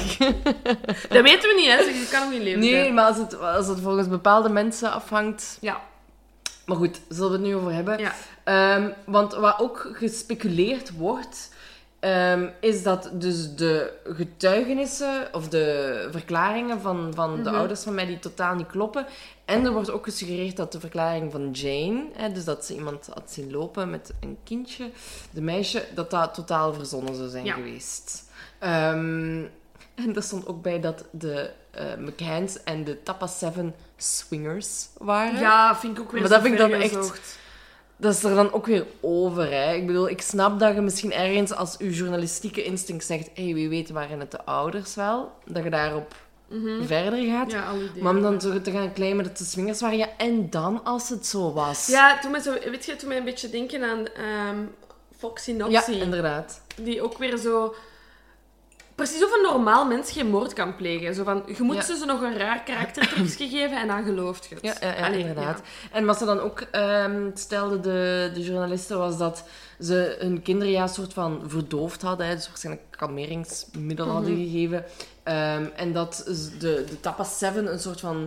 Dat weten we niet, hè. Je kan nog niet leven. Nee, zijn. maar als het, als het volgens bepaalde mensen afhangt... Ja. Maar goed, daar zullen we het nu over hebben. Ja. Ehm, want wat ook gespeculeerd wordt, ehm, is dat dus de getuigenissen of de verklaringen van, van de Mhm. ouders van mij die totaal niet kloppen. En er wordt ook gesuggereerd dat de verklaring van Jane, hè, dus dat ze iemand had zien lopen met een kindje, de meisje, dat dat totaal verzonnen zou zijn Ja. geweest. Ehm, en er stond ook bij dat de uh, McCanns en de Tapa seven swingers waren. Ja, vind ik ook weer Maar zo dat vind ik ver dan echt- gezocht. Dat is er dan ook weer over, hè. Ik bedoel, ik snap dat je misschien ergens als je journalistieke instinct zegt hé, hey, wie weet waren het de ouders wel, dat je daarop verder gaat. Ja, al ideeën. Maar om dan zo te gaan claimen dat de swingers waren, ja, en dan als het zo was. Ja, toen mij zo, weet je, toen mij een beetje denken aan ehm Foxy Ja, Noxy. inderdaad. Die ook weer zo... Precies of een normaal mens geen moord kan plegen. Zo van, je moet Ja. ze zo nog een raar karaktertrekje geven en dan gelooft je het. Ja, ja, ja, Allee, inderdaad. ja. En wat ze dan ook ehm stelden, de, de journalisten, was dat ze hun kinderen ja, een soort van verdoofd hadden. Hè, dus waarschijnlijk kalmeringsmiddel Mhm. hadden gegeven. Ehm, en dat de, de Tapa seven een soort van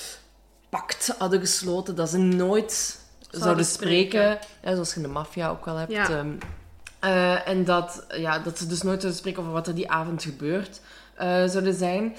pact hadden gesloten dat ze nooit zouden, spreken. spreken. Hè, zoals je in de maffia ook wel hebt. Ja. Ehm, eh, en dat, ja, dat ze dus nooit zouden spreken over wat er die avond gebeurd eh, zouden zijn.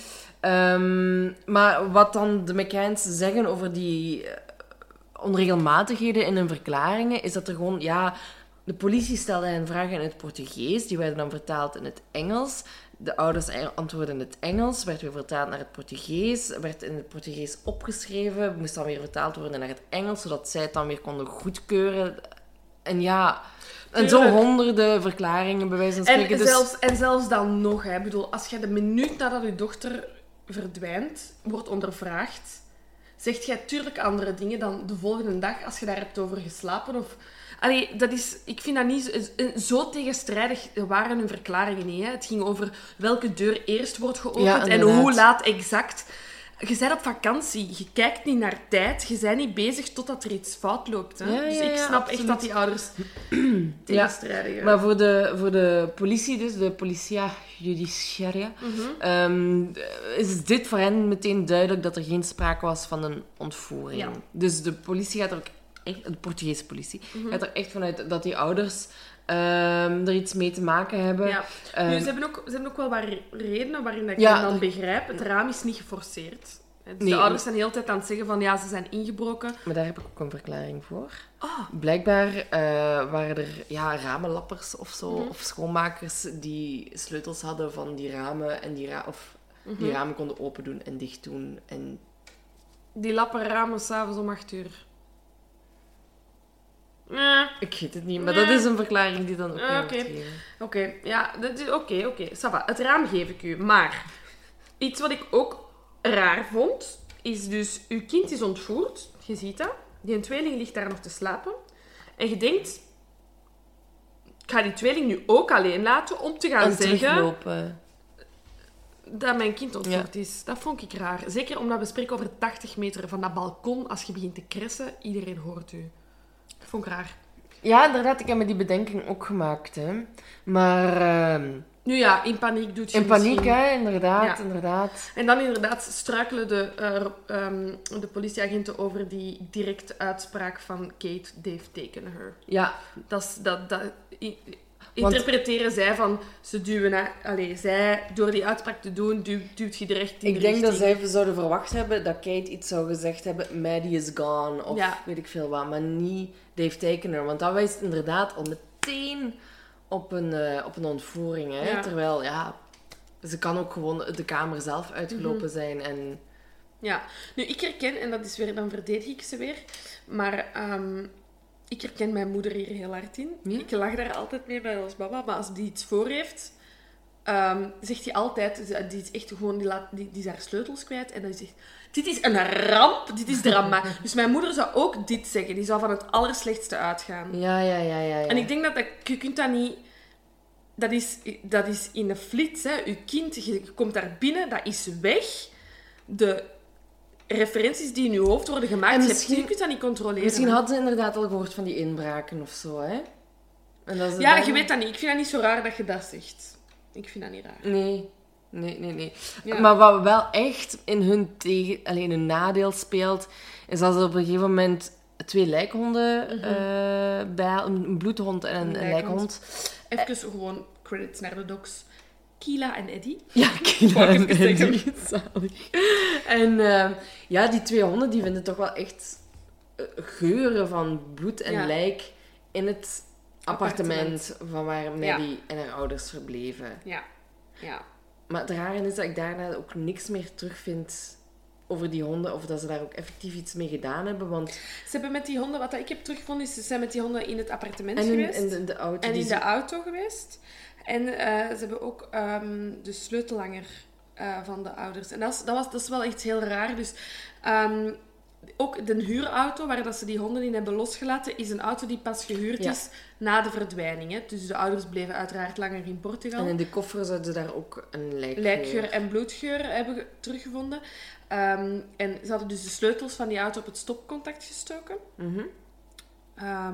Ehm, maar wat dan de McCanns zeggen over die eh, onregelmatigheden in hun verklaringen, is dat er gewoon, ja, de politie stelde hen vragen in het Portugees, die werden dan vertaald in het Engels. De ouders antwoordden in het Engels, werd weer vertaald naar het Portugees, werd in het Portugees opgeschreven, moest dan weer vertaald worden naar het Engels, zodat zij het dan weer konden goedkeuren. En ja, en zo Tuurlijk. honderden verklaringen, bij wijze van spreken. En, Dus- zelfs, en zelfs dan nog, hè. Ik bedoel, als je de minuut nadat je dochter verdwijnt, wordt ondervraagd, zegt jij tuurlijk andere dingen dan de volgende dag als je daar hebt over geslapen. Of... Allee, dat is, ik vind dat niet zo, zo tegenstrijdig waren hun verklaringen niet. Hè. Het ging over welke deur eerst wordt geopend Ja, en inderdaad. hoe laat exact. Je bent op vakantie, je kijkt niet naar tijd, je bent niet bezig totdat er iets fout loopt. Hè? Ja, dus ja, ik ja, snap absoluut. echt dat die ouders tegenstrijdig zijn. Maar voor de, voor de politie, dus de Policia Judiciaria, Mhm. um, is dit voor hen meteen duidelijk dat er geen sprake was van een ontvoering. Ja. Dus de politie gaat er ook echt, de Portugese politie, Mhm. gaat er echt vanuit dat die ouders um, er iets mee te maken hebben. Ja. Um, Nu, ze, hebben ook, ze hebben ook wel wat re- redenen waarin ik Ja, dan dat- begrijp. Het raam is niet geforceerd. Dus Nee. de ouders zijn de hele tijd aan het zeggen van ja, ze zijn ingebroken. Maar daar heb ik ook een verklaring voor. Oh, Blijkbaar uh, waren er ja, ramenlappers of zo, Mhm. of schoonmakers die sleutels hadden van die ramen en die, ra- of Mhm. die ramen konden open doen en dicht doen. En die lappen ramen s'avonds om acht uur. Nee. ik weet het niet, maar Nee. dat is een verklaring die dan ook Ah, weer oké. wordt gegeven. Oké, ja, dat is- oké, oké. Ça va. Het raam geef ik u. Maar iets wat ik ook raar vond, is dus... Uw kind is ontvoerd. Je ziet dat. Die een tweeling ligt daar nog te slapen. En je denkt... Ik ga die tweeling nu ook alleen laten om te gaan En zeggen teruglopen. dat mijn kind ontvoerd is. Dat vond ik raar. Zeker omdat we spreken over tachtig meter van dat balkon. Als je begint te kressen, iedereen hoort u. Dat vond ik raar. Ja, inderdaad, ik heb me die bedenking ook gemaakt. Hè. Maar ehm, Nu ja, in paniek doet je in paniek, misschien... hè, inderdaad, Ja. inderdaad. En dan inderdaad struikelen de, uh, um, de politieagenten over die directe uitspraak van Kate, they've taken her. Ja, Dat, is- dat, dat i- interpreteren zij van, ze duwen... naar- Allee, zij, door die uitspraak te doen, duwt, duwt je direct in ik de denk dat richting. zij zouden verwacht hebben dat Kate iets zou gezegd hebben, Maddie is gone, of Ja. weet ik veel wat, maar niet they've taken her. Want dat wijst inderdaad al meteen op een, eh, op een ontvoering. Hè? Ja. Terwijl, ja, ze kan ook gewoon de kamer zelf uitgelopen Mhm. zijn en... Ja, nu ik herken, en dat is weer, dan verdedig ik ze weer, maar ehm, ik herken mijn moeder hier heel hard in. Ja? Ik lach daar altijd mee bij als mama, maar als die iets voor heeft, ehm, zegt hij altijd, die is echt gewoon, die, laat, die, die is haar sleutels kwijt en dan zegt dit is een ramp, dit is drama. Dus mijn moeder zou ook dit zeggen, die zou van het allerslechtste uitgaan. Ja, ja, ja, ja. ja. En ik denk dat, dat je kunt dat niet... Dat is, dat is in een flits, hè. Je kind, je komt daar binnen, dat is weg. De referenties die in je hoofd worden gemaakt, En je, misschien- hebt, je kunt dat niet controleren. Misschien hè. hadden ze inderdaad al gehoord van die inbraken of zo, hè? En dat ze Ja, dan- je weet dat niet. Ik vind dat niet zo raar dat je dat zegt. Ik vind dat niet raar. Nee, nee, nee, nee. Ja. Maar wat wel echt in hun, tegen, alleen in hun nadeel speelt, is dat ze op een gegeven moment twee lijkhonden Mhm. eh, bij een een bloedhond en een, Een een lijkhond. lijkhond. Even gewoon credits naar de docs. Kila en Eddie. Ja, Kila Wou ik en even zeggen. Eddie, zalig. En eh, ja, die twee honden die vinden toch wel echt eh, geuren van bloed en Ja. lijk in het appartement, Appartement. van waar Maddie en haar ouders verbleven. Ja. Ja. Maar het rare is dat ik daarna ook niks meer terugvind over die honden, of dat ze daar ook effectief iets mee gedaan hebben. Want... Ze hebben met die honden, wat ik heb teruggevonden, is ze zijn met die honden in het appartement En in, geweest. in de, de auto. En die in ze- de auto geweest. En eh, ze hebben ook ehm, de sleutellanger eh, van de ouders. En dat is, dat, was, dat is wel echt heel raar. Dus ehm, ook de huurauto waar dat ze die honden in hebben losgelaten, is een auto die pas gehuurd Ja. is na de verdwijning. Hè. Dus de ouders bleven uiteraard langer in Portugal. En in de koffer zouden ze daar ook een lijkgeur... Lijkgeur en bloedgeur hebben ge- teruggevonden. Ehm, en ze hadden dus de sleutels van die auto op het stopcontact gestoken. Mhm. Ehm,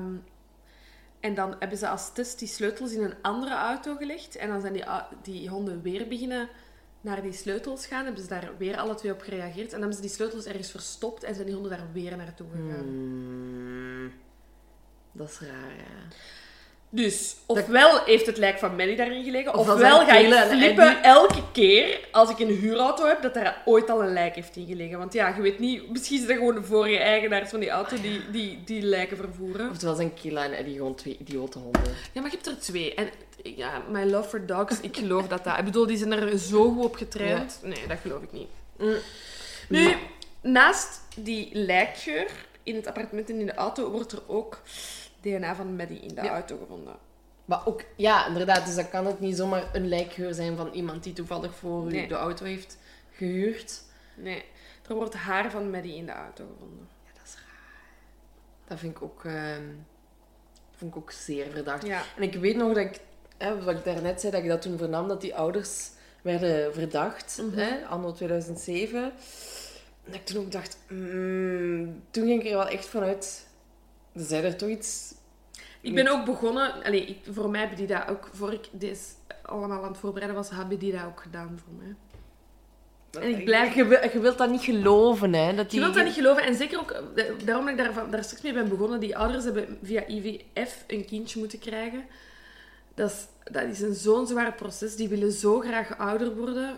en dan hebben ze als test die sleutels in een andere auto gelegd. En dan zijn die, au- die honden weer beginnen naar die sleutels gaan. Hebben ze daar weer alle twee op gereageerd. En dan hebben ze die sleutels ergens verstopt en zijn die honden daar weer naartoe gegaan. Hmm. Dat is raar, ja. Dus, ofwel heeft het lijk van Maddie daarin gelegen, Of dat ofwel zijn ga ik Kayla en flippen Eddie. elke keer als ik een huurauto heb, dat daar ooit al een lijk heeft in gelegen. Want ja, je weet niet, misschien zijn dat gewoon de vorige eigenaars van die auto die, die, die lijken vervoeren. Oftewel zijn Kila en Eddie gewoon twee idiote honden. Ja, maar je hebt er twee. En ja, my love for dogs, ik geloof dat dat... Ik bedoel, die zijn er zo goed op getraind. Nee, dat geloof ik niet. Mm. Nu, naast die lijkgeur in het appartement en in de auto, wordt er ook D N A van Maddie in de Ja. auto gevonden. Maar ook, ja, inderdaad, dus dat kan het niet zomaar een lijkgeur zijn van iemand die toevallig voor u Nee. de auto heeft gehuurd. Nee, er wordt haar van Maddie in de auto gevonden. Ja, dat is raar. Dat vind ik ook, ehm, vond ik ook zeer verdacht. Ja. En ik weet nog dat ik, hè, wat ik daarnet zei, dat ik dat toen vernam, dat die ouders werden verdacht, Mhm. hè, anno tweeduizend zeven. dat ik toen ook dacht... Mm, toen ging ik er wel echt vanuit... Er zei er toch iets... Ik ben ook begonnen... Allee, ik, voor mij hebben die dat ook... Voor ik deze allemaal aan het voorbereiden was, hebben die dat ook gedaan voor mij. En ik blijf... Je, wil, je wilt dat niet geloven, hè? Dat die... Je wilt dat niet geloven. En zeker ook... Daarom dat ik daar, daar straks mee ben begonnen. Die ouders hebben via I V F een kindje moeten krijgen. Dat is, dat is een zo'n zwaar proces. Die willen zo graag ouder worden.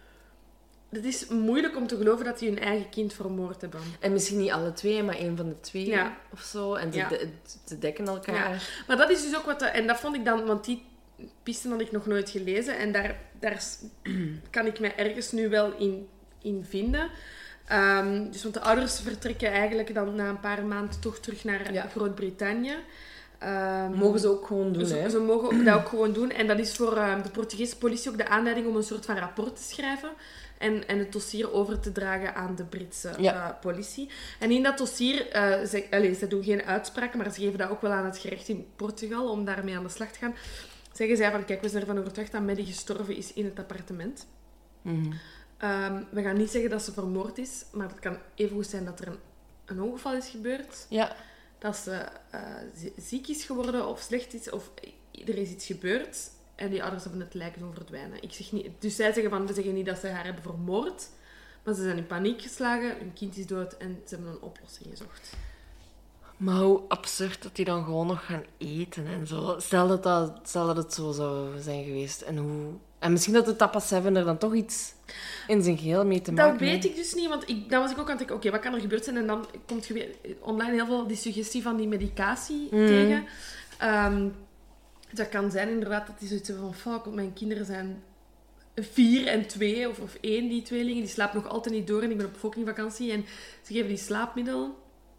Het is moeilijk om te geloven dat die hun eigen kind vermoord hebben. En misschien niet alle twee, maar één van de twee ja. of zo. En ze, ja. de, ze dekken elkaar. Ja. Maar dat is dus ook wat... De, en dat vond ik dan... Want die pisten had ik nog nooit gelezen. En daar, daar kan ik me ergens nu wel in, in vinden. Um, dus, want de ouders vertrekken eigenlijk dan na een paar maanden toch terug naar ja. Groot-Brittannië. Um, mogen ze ook gewoon doen, ze, hè? Ze mogen ook, dat ook gewoon doen. En dat is voor um, de Portugese politie ook de aanleiding om een soort van rapport te schrijven. En, en het dossier over te dragen aan de Britse ja. uh, politie. En in dat dossier, uh, ze, allez, ze doen geen uitspraken, maar ze geven dat ook wel aan het gerecht in Portugal om daarmee aan de slag te gaan. Zeggen zij van, kijk, we zijn ervan overtuigd dat Maddie gestorven is in het appartement. Mm-hmm. Um, we gaan niet zeggen dat ze vermoord is, maar het kan even goed zijn dat er een, een ongeval is gebeurd. Ja. Dat ze uh, ziek is geworden of slecht is, of er is iets gebeurd. En die ouders hebben het lijk doen verdwijnen. Ik zeg niet, dus zij zeggen van, we zeggen niet dat ze haar hebben vermoord, maar ze zijn in paniek geslagen, hun kind is dood en ze hebben een oplossing gezocht. Maar hoe absurd dat die dan gewoon nog gaan eten en zo. Stel dat, dat, stel dat het zo zou zijn geweest. En, hoe... en misschien dat de Tapa zeven er dan toch iets in zijn geheel mee te maken heeft. Dat weet ik dus niet, want ik, dan was ik ook aan het denken, oké, okay, wat kan er gebeurd zijn? En dan komt je weer online heel veel die suggestie van die medicatie mm. tegen. Um, dat kan zijn inderdaad dat die zoiets hebben van, fuck, mijn kinderen zijn vier en twee, of, of één, die tweelingen, die slapen nog altijd niet door en ik ben op fokkingvakantie en ze geven die slaapmiddel.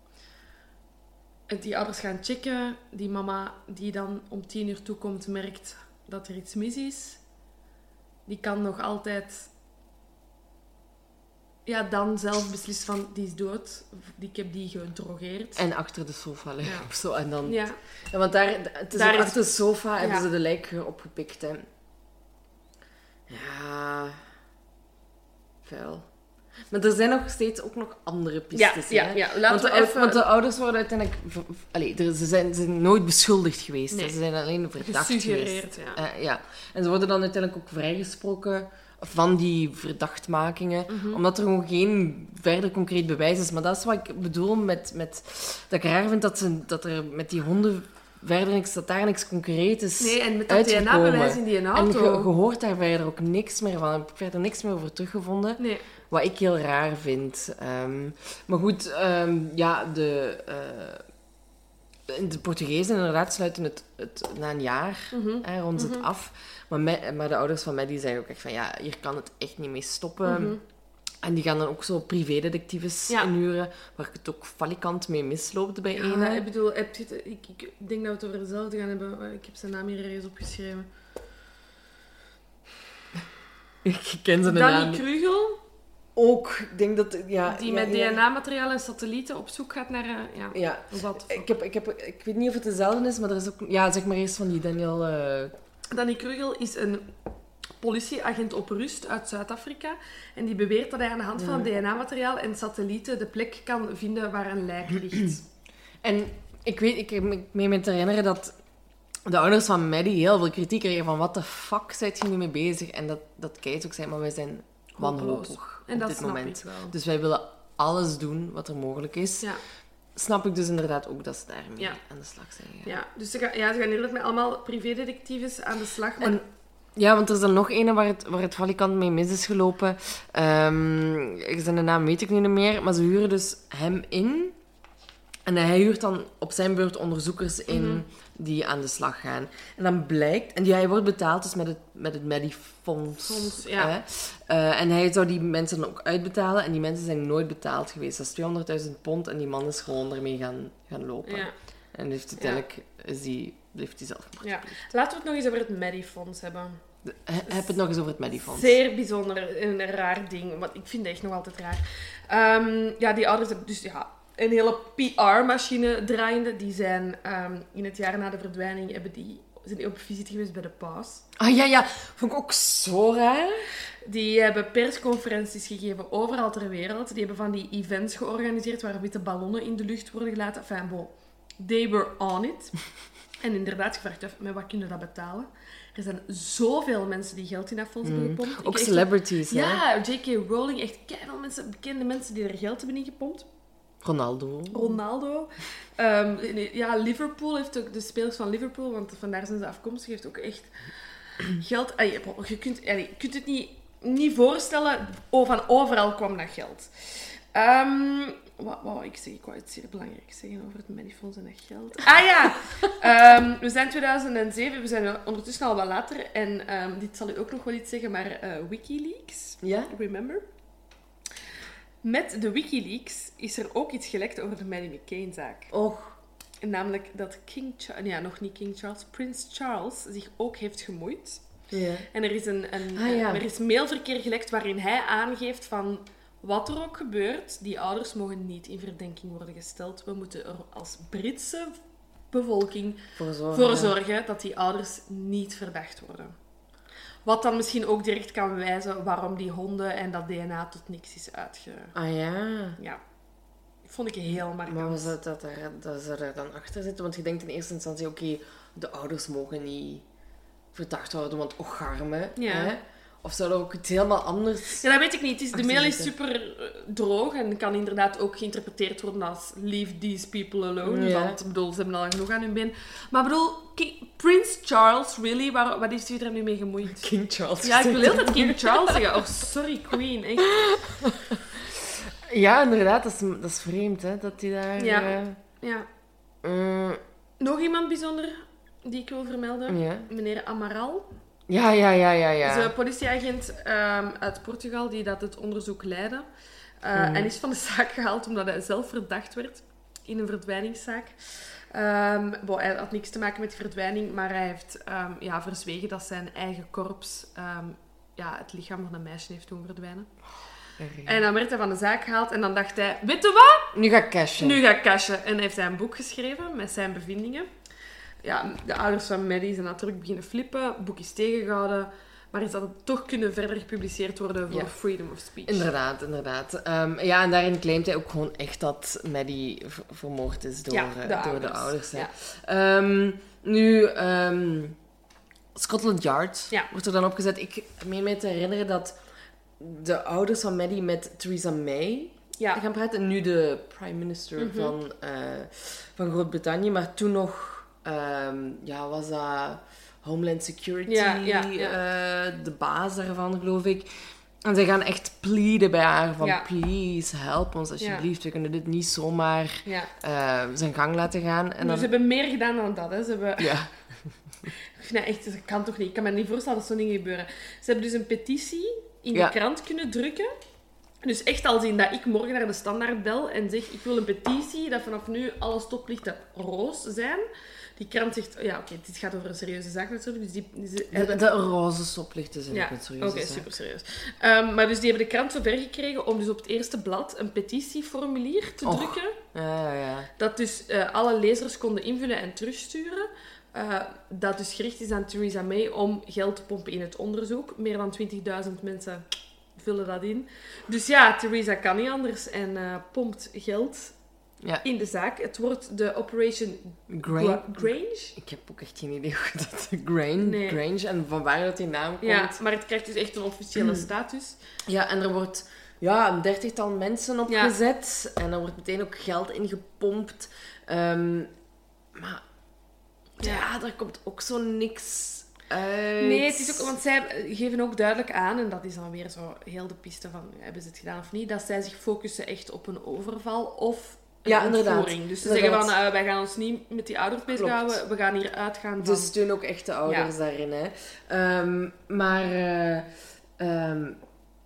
En die ouders gaan checken. Die mama die dan om tien uur toekomt, merkt dat er iets mis is. Die kan nog altijd... Ja, dan zelf beslissen van, die is dood. Ik heb die gedrogeerd. En achter de sofa liggen ja. of zo. En dan... Ja. Ja, want daar, het is daar is... achter de sofa ja. hebben ze de lijkgeur opgepikt. Hè. Ja... Vuil. Maar er zijn nog steeds ook nog andere pistes. Ja, hè? ja, ja. Laten want, we de, even... want de ouders worden uiteindelijk... Allee, ze, zijn, ze zijn nooit beschuldigd geweest. Nee. Ze zijn alleen verdacht geweest. Ja. Uh, ja. En ze worden dan uiteindelijk ook vrijgesproken van die verdachtmakingen. Mm-hmm. Omdat er gewoon geen verder concreet bewijs is. Maar dat is wat ik bedoel met... met dat ik raar vind dat, ze, dat er met die honden... verder niks, dat daar niks concreet is Nee, en met dat D N A-bewijs in die auto. En je, je hoort daar verder ook niks meer van. Ik heb verder niks meer over teruggevonden. Nee. Wat ik heel raar vind. Um, maar goed, um, ja, de, uh, de Portugezen inderdaad sluiten het, het na een jaar, mm-hmm. hè, rond mm-hmm. het af. Maar, me, maar de ouders van Maddie zeggen ook echt van, ja, hier kan het echt niet mee stoppen. Mm-hmm. En die gaan dan ook zo privédetectives ja. inhuren, waar ik het ook valikant mee misloopt bij ja, ene. Ik bedoel, heb je het, ik, ik denk dat we het over dezelfde gaan hebben. Ik heb zijn naam hier ergens opgeschreven. Ik ken zijn Danny naam. Krugel. Ook, ik denk dat... Ja, die ja, met ja. D N A-materiaal en satellieten op zoek gaat naar... Uh, ja, ja. wat ik, heb, ik, heb, ik weet niet of het dezelfde is, maar er is ook... Ja, zeg maar eerst van die Daniel... Uh... Danny Krugel is een politieagent op rust uit Zuid-Afrika. En die beweert dat hij aan de hand van ja. D N A-materiaal en satellieten de plek kan vinden waar een lijk ligt. En ik weet... Ik, ik meen me te herinneren dat de ouders van Maddie heel veel kritiek kregen van wat de fuck zijt je nu mee bezig? En dat, dat Kees ook zei, maar wij zijn wanhopig. En op dat dit snap moment. ik wel. Dus wij willen alles doen wat er mogelijk is. Ja. Snap ik dus inderdaad ook dat ze daarmee ja. aan de slag zijn gegaan. Ja, dus ze gaan, ja, ze gaan inderdaad met allemaal privédetectives aan de slag. Maar... En, ja, want er is dan nog een waar het, waar het valikant mee mis is gelopen. Um, zijn naam weet ik nu niet meer. Maar ze huren dus hem in. En hij huurt dan op zijn beurt onderzoekers in mm-hmm. die aan de slag gaan. En dan blijkt... En die, hij wordt betaald dus met het, met het Maddie-fonds. Fonds, ja. Hè? Uh, en hij zou die mensen dan ook uitbetalen. En die mensen zijn nooit betaald geweest. Dat is tweehonderdduizend pond. En die man is gewoon ermee gaan, gaan lopen. Ja. En heeft uiteindelijk ja. is die, heeft hij zelf ja. Laten we het nog eens over het Maddie-fonds hebben. De, heb het nog eens over het Maddie-fonds. Zeer bijzonder. Een raar ding. Want ik vind het echt nog altijd raar. Um, ja, die ouders hebben dus... Ja, een hele P R-machine draaiende. Die zijn um, in het jaar na de verdwijning hebben die zijn die op visite geweest bij de paus. Ah ja, ja. Vond ik ook zo raar. Die hebben persconferenties gegeven overal ter wereld. Die hebben van die events georganiseerd waar witte ballonnen in de lucht worden gelaten. Enfin, bon, they were on it. En inderdaad gevraagd, met wat kunnen dat betalen? Er zijn zoveel mensen die geld in dat fonds hebben gepompt. Ook Ik celebrities, echt, hè? Ja, J K Rowling, echt keiveel mensen, bekende mensen die er geld hebben ingepompt. Ronaldo. Ronaldo. Um, ja, Liverpool heeft ook, de spelers van Liverpool, want vandaar zijn ze afkomstig, heeft ook echt geld. Allee, je, kunt, allee, je kunt het niet, niet voorstellen, oh, van overal kwam dat geld. Um, wat wou ik zeggen? Ik wou iets zeer belangrijks zeggen over het Medifonds en dat geld. Ah ja! Um, we zijn tweeduizend zeven, we zijn ondertussen al wat later. En um, dit zal u ook nog wel iets zeggen, maar uh, Wikileaks, Ja? remember? Met de Wikileaks is er ook iets gelekt over de Maddie McCain-zaak. Och. Namelijk dat King Charles, ja, nog niet King Charles, Prins Charles zich ook heeft gemoeid. Ja. En er is, een, een, Ah, ja. er is mailverkeer gelekt waarin hij aangeeft van wat er ook gebeurt, die ouders mogen niet in verdenking worden gesteld. We moeten er als Britse bevolking Voor zorgen. voor zorgen dat die ouders niet verdacht worden. Wat dan misschien ook direct kan wijzen waarom die honden en dat D N A tot niks is uitge... Ah ja. Ja. Vond ik heel markant. Maar wat zou dat, daar, dat zou daar dan achter zitten? Want je denkt in eerste instantie, oké, okay, de ouders mogen niet verdacht worden, want och, garmen. Ja. Hè? Of zou dat ook iets helemaal anders... Ja, dat weet ik niet. Het is, de mail is zitten. super uh, droog en kan inderdaad ook geïnterpreteerd worden als leave these people alone. Ja. Want ik bedoel, ze hebben al genoeg aan hun been. Maar ik bedoel, Ki- Prins Charles, really? Waar, wat heeft hij er nu mee gemoeid? King Charles. Ja, ik wil heel tijd King Charles zeggen. Oh, sorry, Queen. Echt. Ja, inderdaad. Dat is, dat is vreemd, hè. Dat hij daar... Ja. Uh, Ja. mm, Nog iemand bijzonder die ik wil vermelden? ja. Meneer Amaral. Ja, ja, ja, ja, ja. Dat is een politieagent um, uit Portugal die dat het onderzoek leidde. Uh, Mm. En is van de zaak gehaald omdat hij zelf verdacht werd in een verdwijningszaak. Um, bon, hij had niks te maken met die verdwijning, maar hij heeft um, ja, verzwegen dat zijn eigen korps um, ja, het lichaam van een meisje heeft doen verdwijnen. Erg. En dan werd hij van de zaak gehaald en dan dacht hij, weet je wat? Nu ga ik cashen. Nu ga ik cashen. En heeft hij een boek geschreven met zijn bevindingen. Ja, de ouders van Maddie zijn natuurlijk beginnen flippen. Het boek is tegengehouden. Maar is dat toch kunnen verder gepubliceerd worden voor Ja. freedom of speech. Inderdaad, inderdaad. Um, ja, en daarin claimt hij ook gewoon echt dat Maddie v- vermoord is door, Ja, eh, de door de ouders. ouders. Hè. Ja. Um, nu, um, Scotland Yard Ja. wordt er dan opgezet. Ik meen mij te herinneren dat de ouders van Maddie met Theresa May Ja. gaan praten. En nu de prime minister Mhm. van, uh, van Groot-Brittannië. Maar toen nog, um, ja, was dat Homeland Security, Ja, ja, ja. uh, de baas daarvan, geloof ik. En zij gaan echt pleaden bij haar van, Ja. please, help ons alsjeblieft. We kunnen dit niet zomaar Ja. uh, zijn gang laten gaan. En Dus dan, ze hebben meer gedaan dan dat. Hè. Ze hebben... ja. Ik vind dat echt, dat kan toch niet? Ik kan me niet voorstellen dat zo'n dingen gebeuren. Ze hebben dus een petitie in Ja. de krant kunnen drukken. Dus echt als in dat ik morgen naar de Standaard bel en zeg, ik wil een petitie dat vanaf nu alle stoplichten roze zijn. Die krant zegt, ja oké, dit gaat over een serieuze zaak natuurlijk. Dus die, die ze De, hebben... de roze stoplichten zijn Ja, ook een serieuze oké, zaak. super serieus. Um, maar dus die hebben de krant zover gekregen om dus op het eerste blad een petitieformulier te Och. drukken. Ja, ja, ja. Dat dus uh, alle lezers konden invullen en terugsturen. Uh, dat dus gericht is aan Theresa May om geld te pompen in het onderzoek. Meer dan twintigduizend mensen vullen dat in. Dus ja, Theresa kan niet anders en uh, pompt geld Ja. in de zaak. Het wordt de Operation Grain. Gra- Grange. Ik heb ook echt geen idee hoe dat... Grain, Nee. Grange, en van waar dat die naam komt. Ja, maar het krijgt dus echt een officiële status. Ja, en er wordt ja, een dertigtal mensen op Ja. gezet. En er wordt meteen ook geld ingepompt. Um, maar ja. Ja. daar komt ook zo niks uit. Nee, het is ook, want zij geven ook duidelijk aan, en dat is dan weer zo heel de piste van, hebben ze het gedaan of niet, dat zij zich focussen echt op een overval of een Ja, inderdaad. ontvoering. Dus ze Inderdaad. zeggen van, uh, wij gaan ons niet met die ouders bezighouden, we gaan hier uitgaan van... Dus steun ook echt de ouders Ja. daarin. Hè. Um, maar... Uh, um,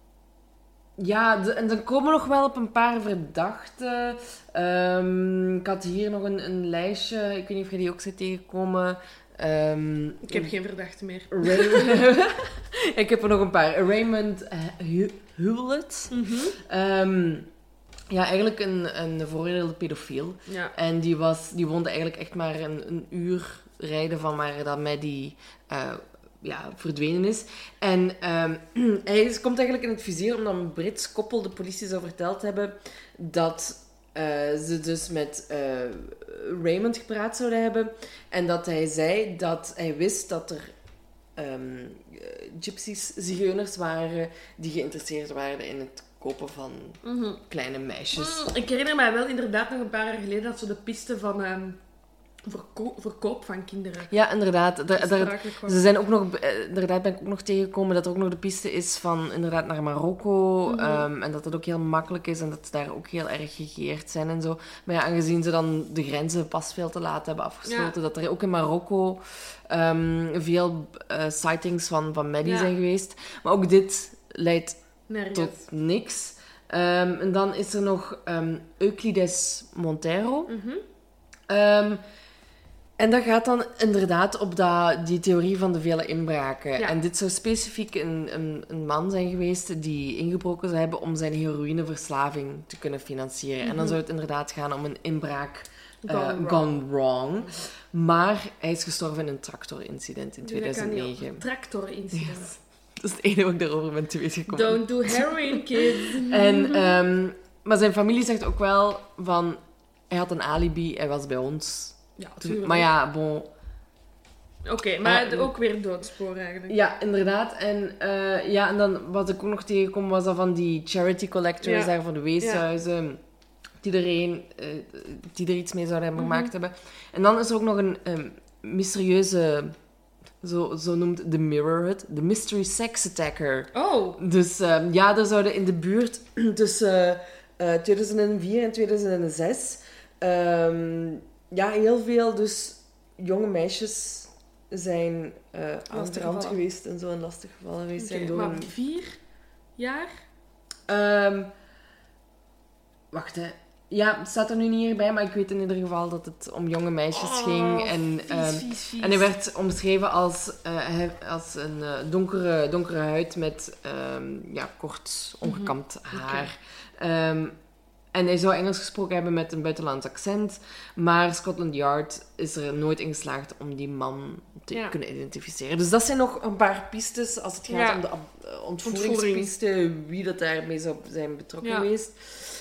ja, de, en dan komen we nog wel op een paar verdachten. Um, ik had hier nog een, een lijstje. Ik weet niet of je die ook zit tegenkomen. Um, Ik heb geen verdachte meer. Ray- ik heb er nog een paar. Raymond Hu- Hewlett. Mhm. Um, ja, eigenlijk een, een veroordeelde pedofiel. Ja. En die, was, die woonde eigenlijk echt maar een, een uur rijden van waar dat Maddie uh, ja, verdwenen is. En um, hij is, komt eigenlijk in het vizier omdat een Brits koppel de politie zou verteld hebben dat uh, ze dus met uh, Raymond gepraat zouden hebben. En dat hij zei dat hij wist dat er um, gypsies, zigeuners waren die geïnteresseerd waren in het kopen van mm-hmm. kleine meisjes. Mm, ik herinner mij wel inderdaad nog een paar jaar geleden dat ze de piste van um, verko- verkoop van kinderen... Ja, inderdaad. Daar, daar, ze zijn ook nog, inderdaad ben ik ook nog tegengekomen dat er ook nog de piste is van inderdaad naar Marokko. Mm-hmm. Um, en dat dat ook heel makkelijk is en dat ze daar ook heel erg gegeerd zijn en zo. Maar ja, aangezien ze dan de grenzen pas veel te laat hebben afgesloten, ja. dat er ook in Marokko um, veel uh, sightings van, van Maddie ja. zijn geweest. Maar ook dit leidt Nergens. tot niks. Um, en dan is er nog um, Euclides Montero. Mm-hmm. Um, en dat gaat dan inderdaad op dat, die theorie van de vele inbraken. Ja. En dit zou specifiek een, een, een man zijn geweest die ingebroken zou hebben om zijn heroïneverslaving te kunnen financieren. Mm-hmm. En dan zou het inderdaad gaan om een inbraak uh, gone, wrong. gone wrong. Mm-hmm. Maar hij is gestorven in een tractorincident in tweeduizend negen. Een tractorincident? Yes. Dat is het enige wat ik daarover ben te weten gekomen. Don't do heroin, kids. en, um, maar zijn familie zegt ook wel van... Hij had een alibi, hij was bij ons. Ja, natuurlijk. Maar ja, bon... Oké, okay, maar uh, ook weer doodspoor eigenlijk. Ja, inderdaad. En, uh, ja, en dan wat ik ook nog tegenkom was dat van die charity collectors ja. daar van de weeshuizen. Ja. Die, er een, uh, die er iets mee zouden hebben mm-hmm. gemaakt hebben. En dan is er ook nog een um, mysterieuze... Zo, zo noemt The Mirror het. De Mystery Sex Attacker. Oh. Dus uh, ja, er zouden in de buurt tussen uh, tweeduizend vier en tweeduizend zes... Um, ja, heel veel dus jonge meisjes zijn uh, aan de rand geweest en zo een lastig gevallen geweest okay, zijn. Door maar een... vier jaar? Um, wacht, hè. Ja, het staat er nu niet hierbij, maar ik weet in ieder geval dat het om jonge meisjes oh, ging. En, vies, um, vies, vies. en hij werd omschreven als, uh, als een uh, donkere, donkere huid met um, ja, kort, ongekamd mm-hmm. haar. Okay. Um, En hij zou Engels gesproken hebben met een buitenlands accent. Maar Scotland Yard is er nooit in geslaagd om die man te ja. kunnen identificeren. Dus dat zijn nog een paar pistes als het gaat ja. om de uh, ontvoeringspiste. Ontvoering. Wie dat daarmee zou zijn betrokken ja. geweest.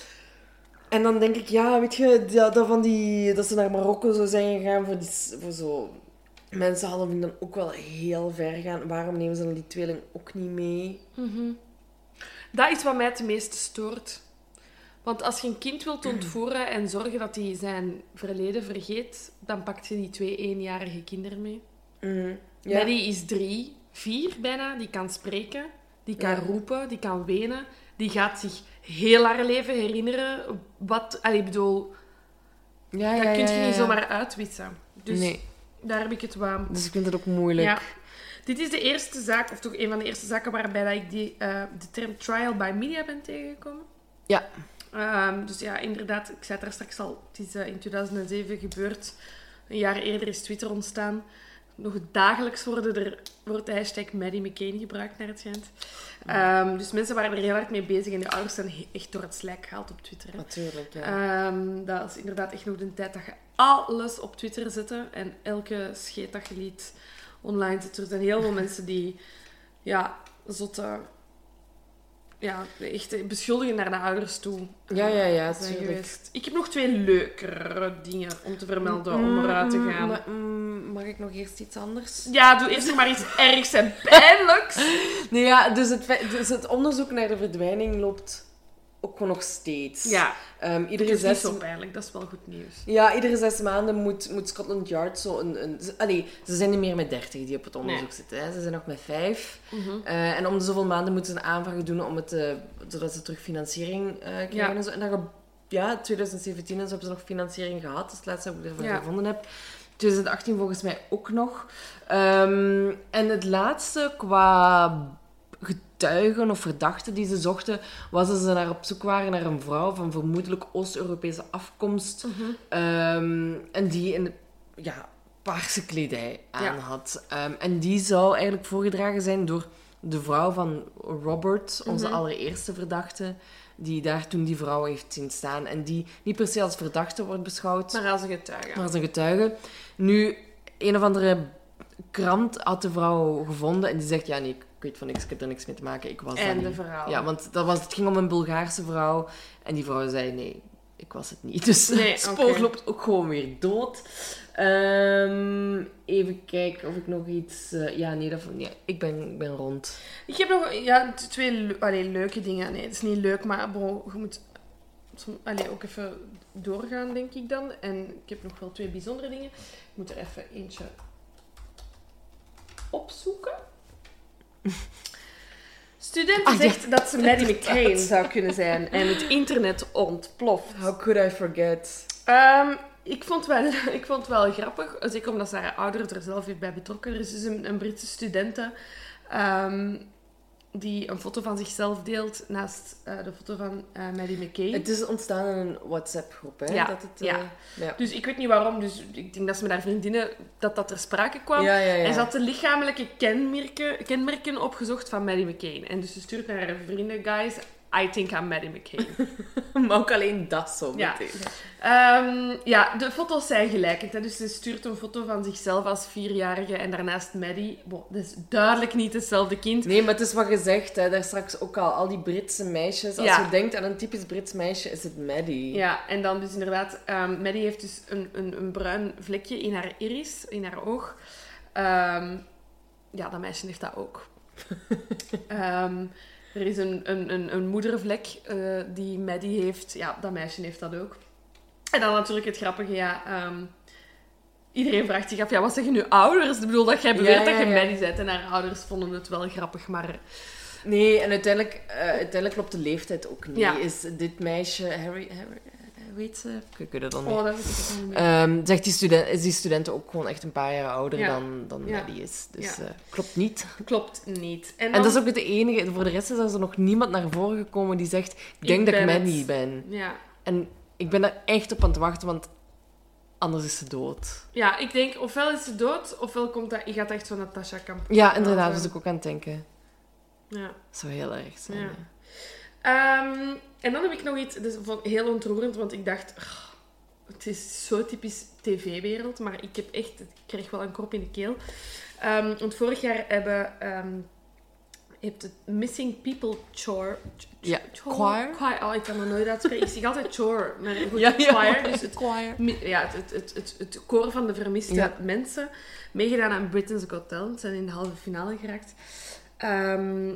En dan denk ik, ja, weet je, dat, dat, van die, dat ze naar Marokko zou zijn gegaan voor, die, voor zo... Mensenhandel vind ik dan ook wel heel ver gaan. Waarom nemen ze dan die tweeling ook niet mee? Mm-hmm. Dat is wat mij het meeste stoort. Want als je een kind wilt ontvoeren en zorgen dat hij zijn verleden vergeet, dan pakt je die twee eenjarige kinderen mee. Mm, ja. Maddie is drie, vier bijna. Die kan spreken, die kan ja. roepen, die kan wenen. Die gaat zich heel haar leven herinneren. Wat, allee, ik bedoel, ja, dat ja, kun je ja, ja. niet zomaar uitwissen. Dus nee. daar heb ik het wel. Dus ik vind het ook moeilijk. Ja. Dit is de eerste zaak, of toch een van de eerste zaken waarbij dat ik die, uh, de term trial by media ben tegengekomen. Ja. Um, dus ja, inderdaad, ik zei het daar straks al, het is uh, in tweeduizend zeven gebeurd. Een jaar eerder is Twitter ontstaan. Nog dagelijks worden er, wordt de hashtag Maddie McCain gebruikt, naar het schijnt. Um, dus mensen waren er heel hard mee bezig en de ouders zijn echt door het slijk gehaald op Twitter. Hè. Natuurlijk, ja. Um, dat is inderdaad echt nog de tijd dat je alles op Twitter zette en elke scheet dat je liet online zet. Er zijn heel veel mensen die, ja, zotte... Ja, echt beschuldigen naar de ouders toe. Ja, ja, ja, zijn geweest. Ik heb nog twee leukere dingen om te vermelden, mm, om eruit te gaan. Ma- mm, mag ik nog eerst iets anders? Ja, doe eerst nog maar iets ergs en pijnlijks. Nee, ja, dus het, dus het onderzoek naar de verdwijning loopt ook gewoon nog steeds. Ja, um, iedere dat is zes... niet zo pijnlijk, dat is wel goed nieuws. Ja, iedere zes maanden moet, moet Scotland Yard zo een... een allee, ze zijn niet meer met dertig die op het onderzoek nee. zitten. Hè. Ze zijn nog met vijf. Mm-hmm. Uh, en om de zoveel maanden moeten ze een aanvraag doen om het, uh, zodat ze terug financiering uh, krijgen. Ja. En, zo. En dan, ja, twintig zeventien en zo hebben ze nog financiering gehad. Dat is het laatste wat ik ervan ja. gevonden heb. twintig achttien volgens mij ook nog. Um, en het laatste qua getuigen of verdachten die ze zochten, was dat ze naar op zoek waren naar een vrouw van vermoedelijk Oost-Europese afkomst. Mm-hmm. Um, en die een ja, paarse kledij aan had. Ja. Um, en die zou eigenlijk voorgedragen zijn door de vrouw van Robert, onze mm-hmm. allereerste verdachte, die daar toen die vrouw heeft zien staan. En die niet per se als verdachte wordt beschouwd, maar als een getuige. Maar als een getuige. Nu, een of andere krant had de vrouw gevonden en die zegt, ja nee, ik weet van niks, ik heb er niks mee te maken, ik was dat En niet. de verhaal. Ja, want dat was, het ging om een Bulgaarse vrouw en die vrouw zei, nee, ik was het niet. Dus Nee, het spoor oké. loopt ook gewoon weer dood. Ehm, even kijken of ik nog iets... eh, ja, nee, dat, nee, ik ben, ik ben rond. Ik heb nog ja, t- twee le- allee, leuke dingen. Nee, het is niet leuk, maar bro, je moet som- allee, ook even doorgaan, denk ik dan. En ik heb nog wel twee bijzondere dingen. Ik moet er even eentje opzoeken. Studenten Ah, ja. zegt dat ze Maddie Inderdaad. McCain zou kunnen zijn. En het internet ontploft. How could I forget? Ehm, ik, vond wel, ik vond het wel grappig, zeker omdat ze haar ouder er zelf heeft bij betrokken. Er is dus een, een Britse studente ehm, die een foto van zichzelf deelt naast eh, de foto van eh Maddie McCain. Het is ontstaan in een WhatsApp-groep, hè? Ja, Dat het, ja. eh, ja. Dus ik weet niet waarom, dus ik denk dat ze met haar vriendinnen dat dat ter sprake kwam. Ja, ja, ja. En ze had de lichamelijke kenmerken, kenmerken opgezocht van Maddie McCain. En dus ze stuurt naar haar vrienden, guys, I think I'm Maddie McCain. Maar ook alleen dat zo Ja. meteen. Ehm, ja, de foto's zijn gelijkend. Hè. Dus ze stuurt een foto van zichzelf als vierjarige en daarnaast Maddie. Bon, dat is duidelijk niet hetzelfde kind. Nee, maar het is wat gezegd, hè. Daar straks ook al, al die Britse meisjes. Als Ja. je denkt aan een typisch Brits meisje, is het Maddie. Ja, en dan dus inderdaad, ehm Maddie heeft dus een, een, een bruin vlekje in haar iris, in haar oog. Ehm, ja, dat meisje heeft dat ook. Ehm, er is een, een, een, een moedervlek eh, die Maddie heeft. Ja, dat meisje heeft dat ook. En dan natuurlijk het grappige, ja... ehm, iedereen vraagt zich af, ja, wat zeggen nu ouders? Ik bedoel, dat jij beweert Ja, ja, dat je ja. Maddie bent. En haar ouders vonden het wel grappig, maar... Nee, en uiteindelijk, eh, uiteindelijk klopt de leeftijd ook niet. Ja. Is dit meisje, Harry, Harry hoe heet ze? Ik weet het dan niet. Oh, dat weet ik ook niet meer. Ehm, zegt die student, is die student ook gewoon echt een paar jaar ouder Ja. dan, dan Ja. Maddie is. Dus Ja. eh, klopt niet. Klopt niet. En, En dan- dat is ook het enige. Voor de rest is er nog niemand naar voren gekomen die zegt, ik denk dat ik ben het. Maddie ben. Ja. En ik ben daar echt op aan het wachten, want anders is ze dood. Ja, ik denk, ofwel is ze dood, ofwel komt dat, je gaat echt van Natasha Kamp. Ja, inderdaad. Ja. Dat was ik ook aan het denken. Ja. Dat zou heel erg zijn. Ja. hè. Ehm, en dan heb ik nog iets, dat is van heel ontroerend, want ik dacht, ugh, het is zo typisch tv-wereld, maar ik heb echt, ik kreeg wel een krop in de keel. Ehm, want vorig jaar hebben, ehm je hebt het Missing People Chore. ch- Ja, chore- choir. choir. Oh, ik kan het nooit uitspreken. Ik zeg altijd chore, maar goed, Ja, ja. choir. Dus het, Choir. mi- ja, het, het, het, het, het koor van de vermiste Ja. mensen. Meegedaan aan Britain's Got Talent. Zijn in de halve finale geraakt. Ehm,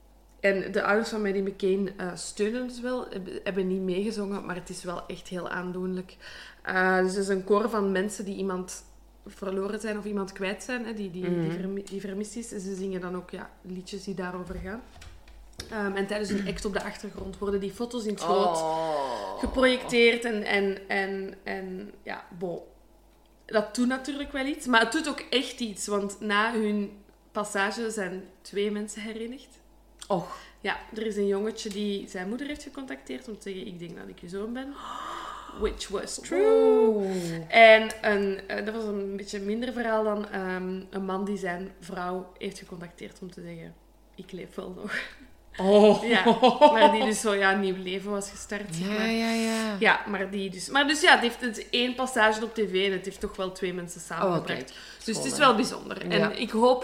en de ouders van Maddie McCain eh, steunen dus wel. Hebben, hebben niet meegezongen, maar het is wel echt heel aandoenlijk. Eh, dus het is een koor van mensen die iemand verloren zijn of iemand kwijt zijn, hè, die, die, die, Mhm. vermi- die vermist is. En ze zingen dan ook ja, liedjes die daarover gaan. Ehm, en tijdens een act op de achtergrond worden die foto's in het groot Oh. geprojecteerd. En, en, en, en ja, bon. Dat doet natuurlijk wel iets. Maar het doet ook echt iets. Want na hun passage zijn twee mensen herenigd. Och. Ja, er is een jongetje die zijn moeder heeft gecontacteerd om te zeggen, ik denk dat ik je zoon ben. Which was true. Oeh. En een, eh, dat was een beetje een minder verhaal dan ehm, een man die zijn vrouw heeft gecontacteerd om te zeggen, ik leef wel nog. Oh. Ja, maar die dus zo ja, een nieuw leven was gestart. zeg Ja, maar. ja, ja. Ja, maar die dus... Maar dus ja, het heeft het is één passage op tv en het heeft toch wel twee mensen samengebracht. Oh, kijk. Dus het is Schoon, hè. wel bijzonder. En Ja. ik hoop...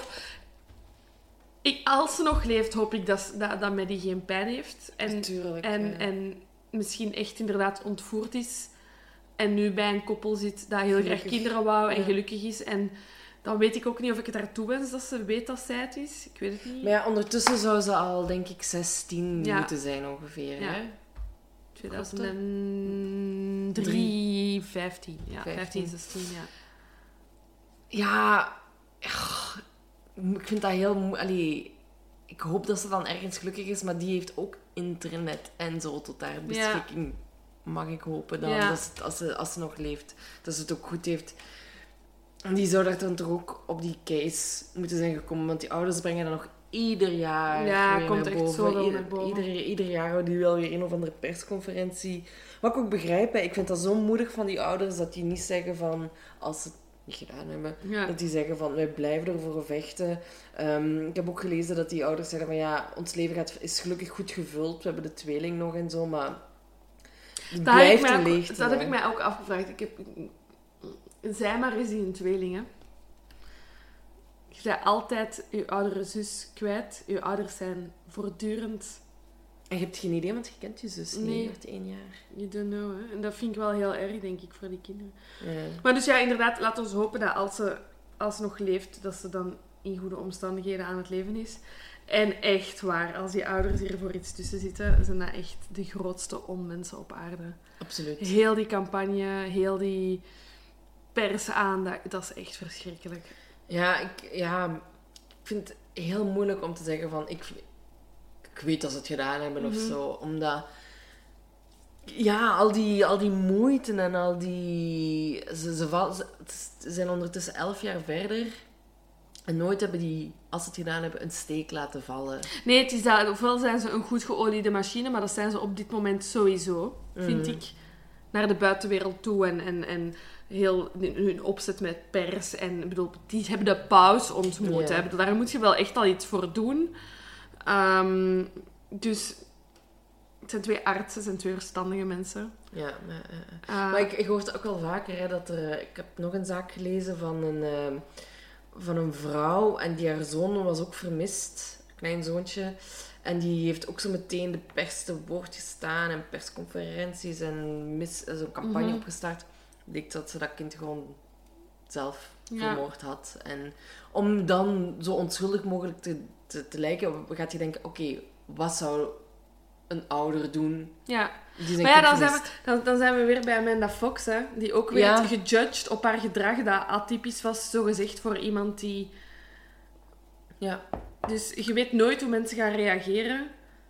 Ik, als ze nog leeft, hoop ik dat, dat, dat Maddie geen pijn heeft. En, Natuurlijk. en, ja. en misschien echt inderdaad ontvoerd is. En nu bij een koppel zit dat heel graag Gelukkig. kinderen wou en Ja. gelukkig is. En dan weet ik ook niet of ik het haar toewens dat ze weet dat zij het is. Ik weet het niet. Maar ja, ondertussen zou ze al, denk ik, zestien Ja. moeten zijn ongeveer. Ja. Hè? tweeduizend drie, vijftien. Ja, vijftien, zestien, ja. Ja, ugh, ik vind dat heel... mo- Allee, ik hoop dat ze dan ergens gelukkig is, maar die heeft ook internet en zo tot haar beschikking. Mag ik hopen dan, Ja. dat ze, als, ze, als ze nog leeft, dat ze het ook goed heeft. En die zou daar dan toch ook op die case moeten zijn gekomen, want die ouders brengen dat nog ieder jaar Ja, weer komt naar echt boven. zoveel Ieder, naar boven. Ieder, ieder jaar houden die wel weer een of andere persconferentie. Wat ik ook begrijp, hè, ik vind dat zo moedig van die ouders, dat die niet zeggen van, als ze het niet gedaan hebben, Ja. dat die zeggen van, wij blijven ervoor vechten. Ehm, ik heb ook gelezen dat die ouders zeggen van, ja, ons leven gaat, is gelukkig goed gevuld. We hebben de tweeling nog en zo, maar het Dat, heb ik, blijft mij een ook, leegte. dat heb hè. ik mij ook afgevraagd. Ik heb, zij maar is die een tweeling, hè. Je bent altijd je oudere zus kwijt. Je ouders zijn voortdurend... En je hebt geen idee, want je kent je zus niet. Nee. Je wordt één jaar. You don't know, hè. En dat vind ik wel heel erg, denk ik, voor die kinderen. Ja. Maar dus ja, inderdaad, laat ons hopen dat als ze, als ze nog leeft, dat ze dan in goede omstandigheden aan het leven is. En echt waar, als die ouders hier voor iets tussen zitten, zijn dat echt de grootste onmensen op aarde. Absoluut. Heel die campagne, heel die pers aan, dat, dat is echt verschrikkelijk. Ja ik, ja, ik vind het heel moeilijk om te zeggen van... Ik, ik weet dat ze het gedaan hebben Mm-hmm. of zo. Omdat... Ja, al die, al die moeite en al die... Ze, ze, val- ze, ze zijn ondertussen elf jaar verder. En nooit hebben die, als ze het gedaan hebben, een steek laten vallen. Nee, het is dat, ofwel zijn ze een goed geoliede machine, maar dat zijn ze op dit moment sowieso, vind Mm. ik. Naar de buitenwereld toe en, en, en heel hun opzet met pers. En ik bedoel, die hebben de paus ontmoet. Ja. Hè. Ik bedoel, daar moet je wel echt al iets voor doen. Ehm, dus het zijn twee artsen, het zijn twee verstandige mensen. Ja, ja, ja. Uh, Maar ik, ik hoor het ook wel vaker, hè, dat er... Ik heb nog een zaak gelezen van een, eh, van een vrouw en die haar zoon was ook vermist. Een klein zoontje. En die heeft ook zo meteen de pers te woord gestaan en persconferenties en mis, zo'n campagne Mhm. opgestart. Bleek dat ze dat kind gewoon zelf Ja. vermoord had. En om dan zo onschuldig mogelijk te, te, te lijken, gaat je denken, oké, wat zou een ouder doen? ja. Die zijn Maar ja, kind dan zijn, we, vermist. dan, dan zijn we weer bij Amanda Fox, hè, die ook werd Ja. gejudged op haar gedrag dat atypisch was, zogezegd voor iemand die... Ja. Dus je weet nooit hoe mensen gaan reageren.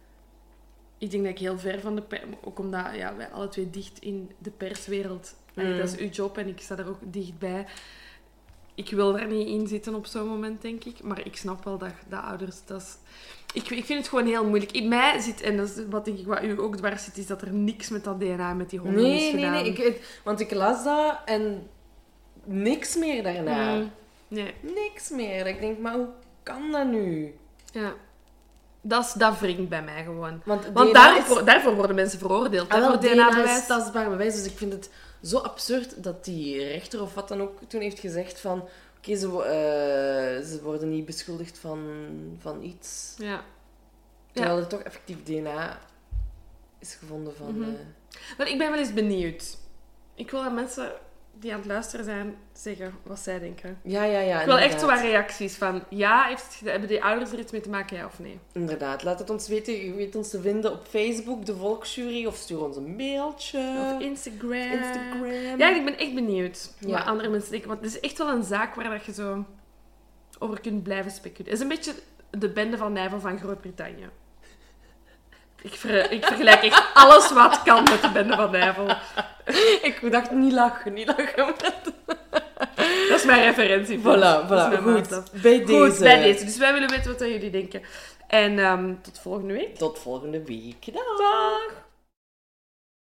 Ik denk dat ik heel ver van de pers... Ook omdat ja, wij alle twee dicht in de perswereld... Allee, Mm. dat is uw job en ik sta er ook dichtbij. Ik wil daar niet in zitten op zo'n moment, denk ik. Maar ik snap wel dat, dat ouders... Dat is... ik, ik vind het gewoon heel moeilijk. In mij zit... En dat is wat, denk ik, wat u ook dwars zit, is dat er niks met dat D N A met die honden is Nee, nee, gedaan. nee. Ik, ik- want ik las dat en niks meer daarna. Mm. Nee. Niks meer. Ik denk, maar hoe kan dat nu? Ja. Dat, is, dat wringt bij mij gewoon. Want, Want D N A daarvoor, is, daarvoor worden mensen veroordeeld. ah, hè, wel, voor D N A is D N A-bewijs. tastbaar bewijs. Dus ik vind het zo absurd dat die rechter of wat dan ook toen heeft gezegd van... Oké, ze, wo- eh, ze worden niet beschuldigd van, van iets. Ja. Terwijl er toch effectief D N A is gevonden van... Mhm. eh, Maar ik ben wel eens benieuwd. Ik wil dat mensen die aan het luisteren zijn zeggen wat zij denken. Ja, ja, ja. Ik wil echt zo inderdaad. wat reacties van... Ja, heeft het, geda- hebben die ouders er iets mee te maken, ja of nee? Inderdaad. Laat het ons weten. Je weet ons te vinden op Facebook, de Volksjury. Of stuur ons een mailtje. Of Instagram. Instagram. Ja, ik ben echt benieuwd Ja. wat andere mensen denken. Want het is echt wel een zaak waar dat je zo over kunt blijven speculeren. Het is een beetje de bende van Nijvel van Groot-Brittannië. Ik, ver, ik vergelijk echt alles wat kan met de bende van Nijvel. Ik dacht, niet lachen, niet lachen. Dat is mijn referentie. Voilà, Dat is voilà. mijn Goed. maatstaf. Bij deze. Goed, bij deze. Dus wij willen weten wat jullie denken. En ehm, tot volgende week. Tot volgende week. Dag. Dag!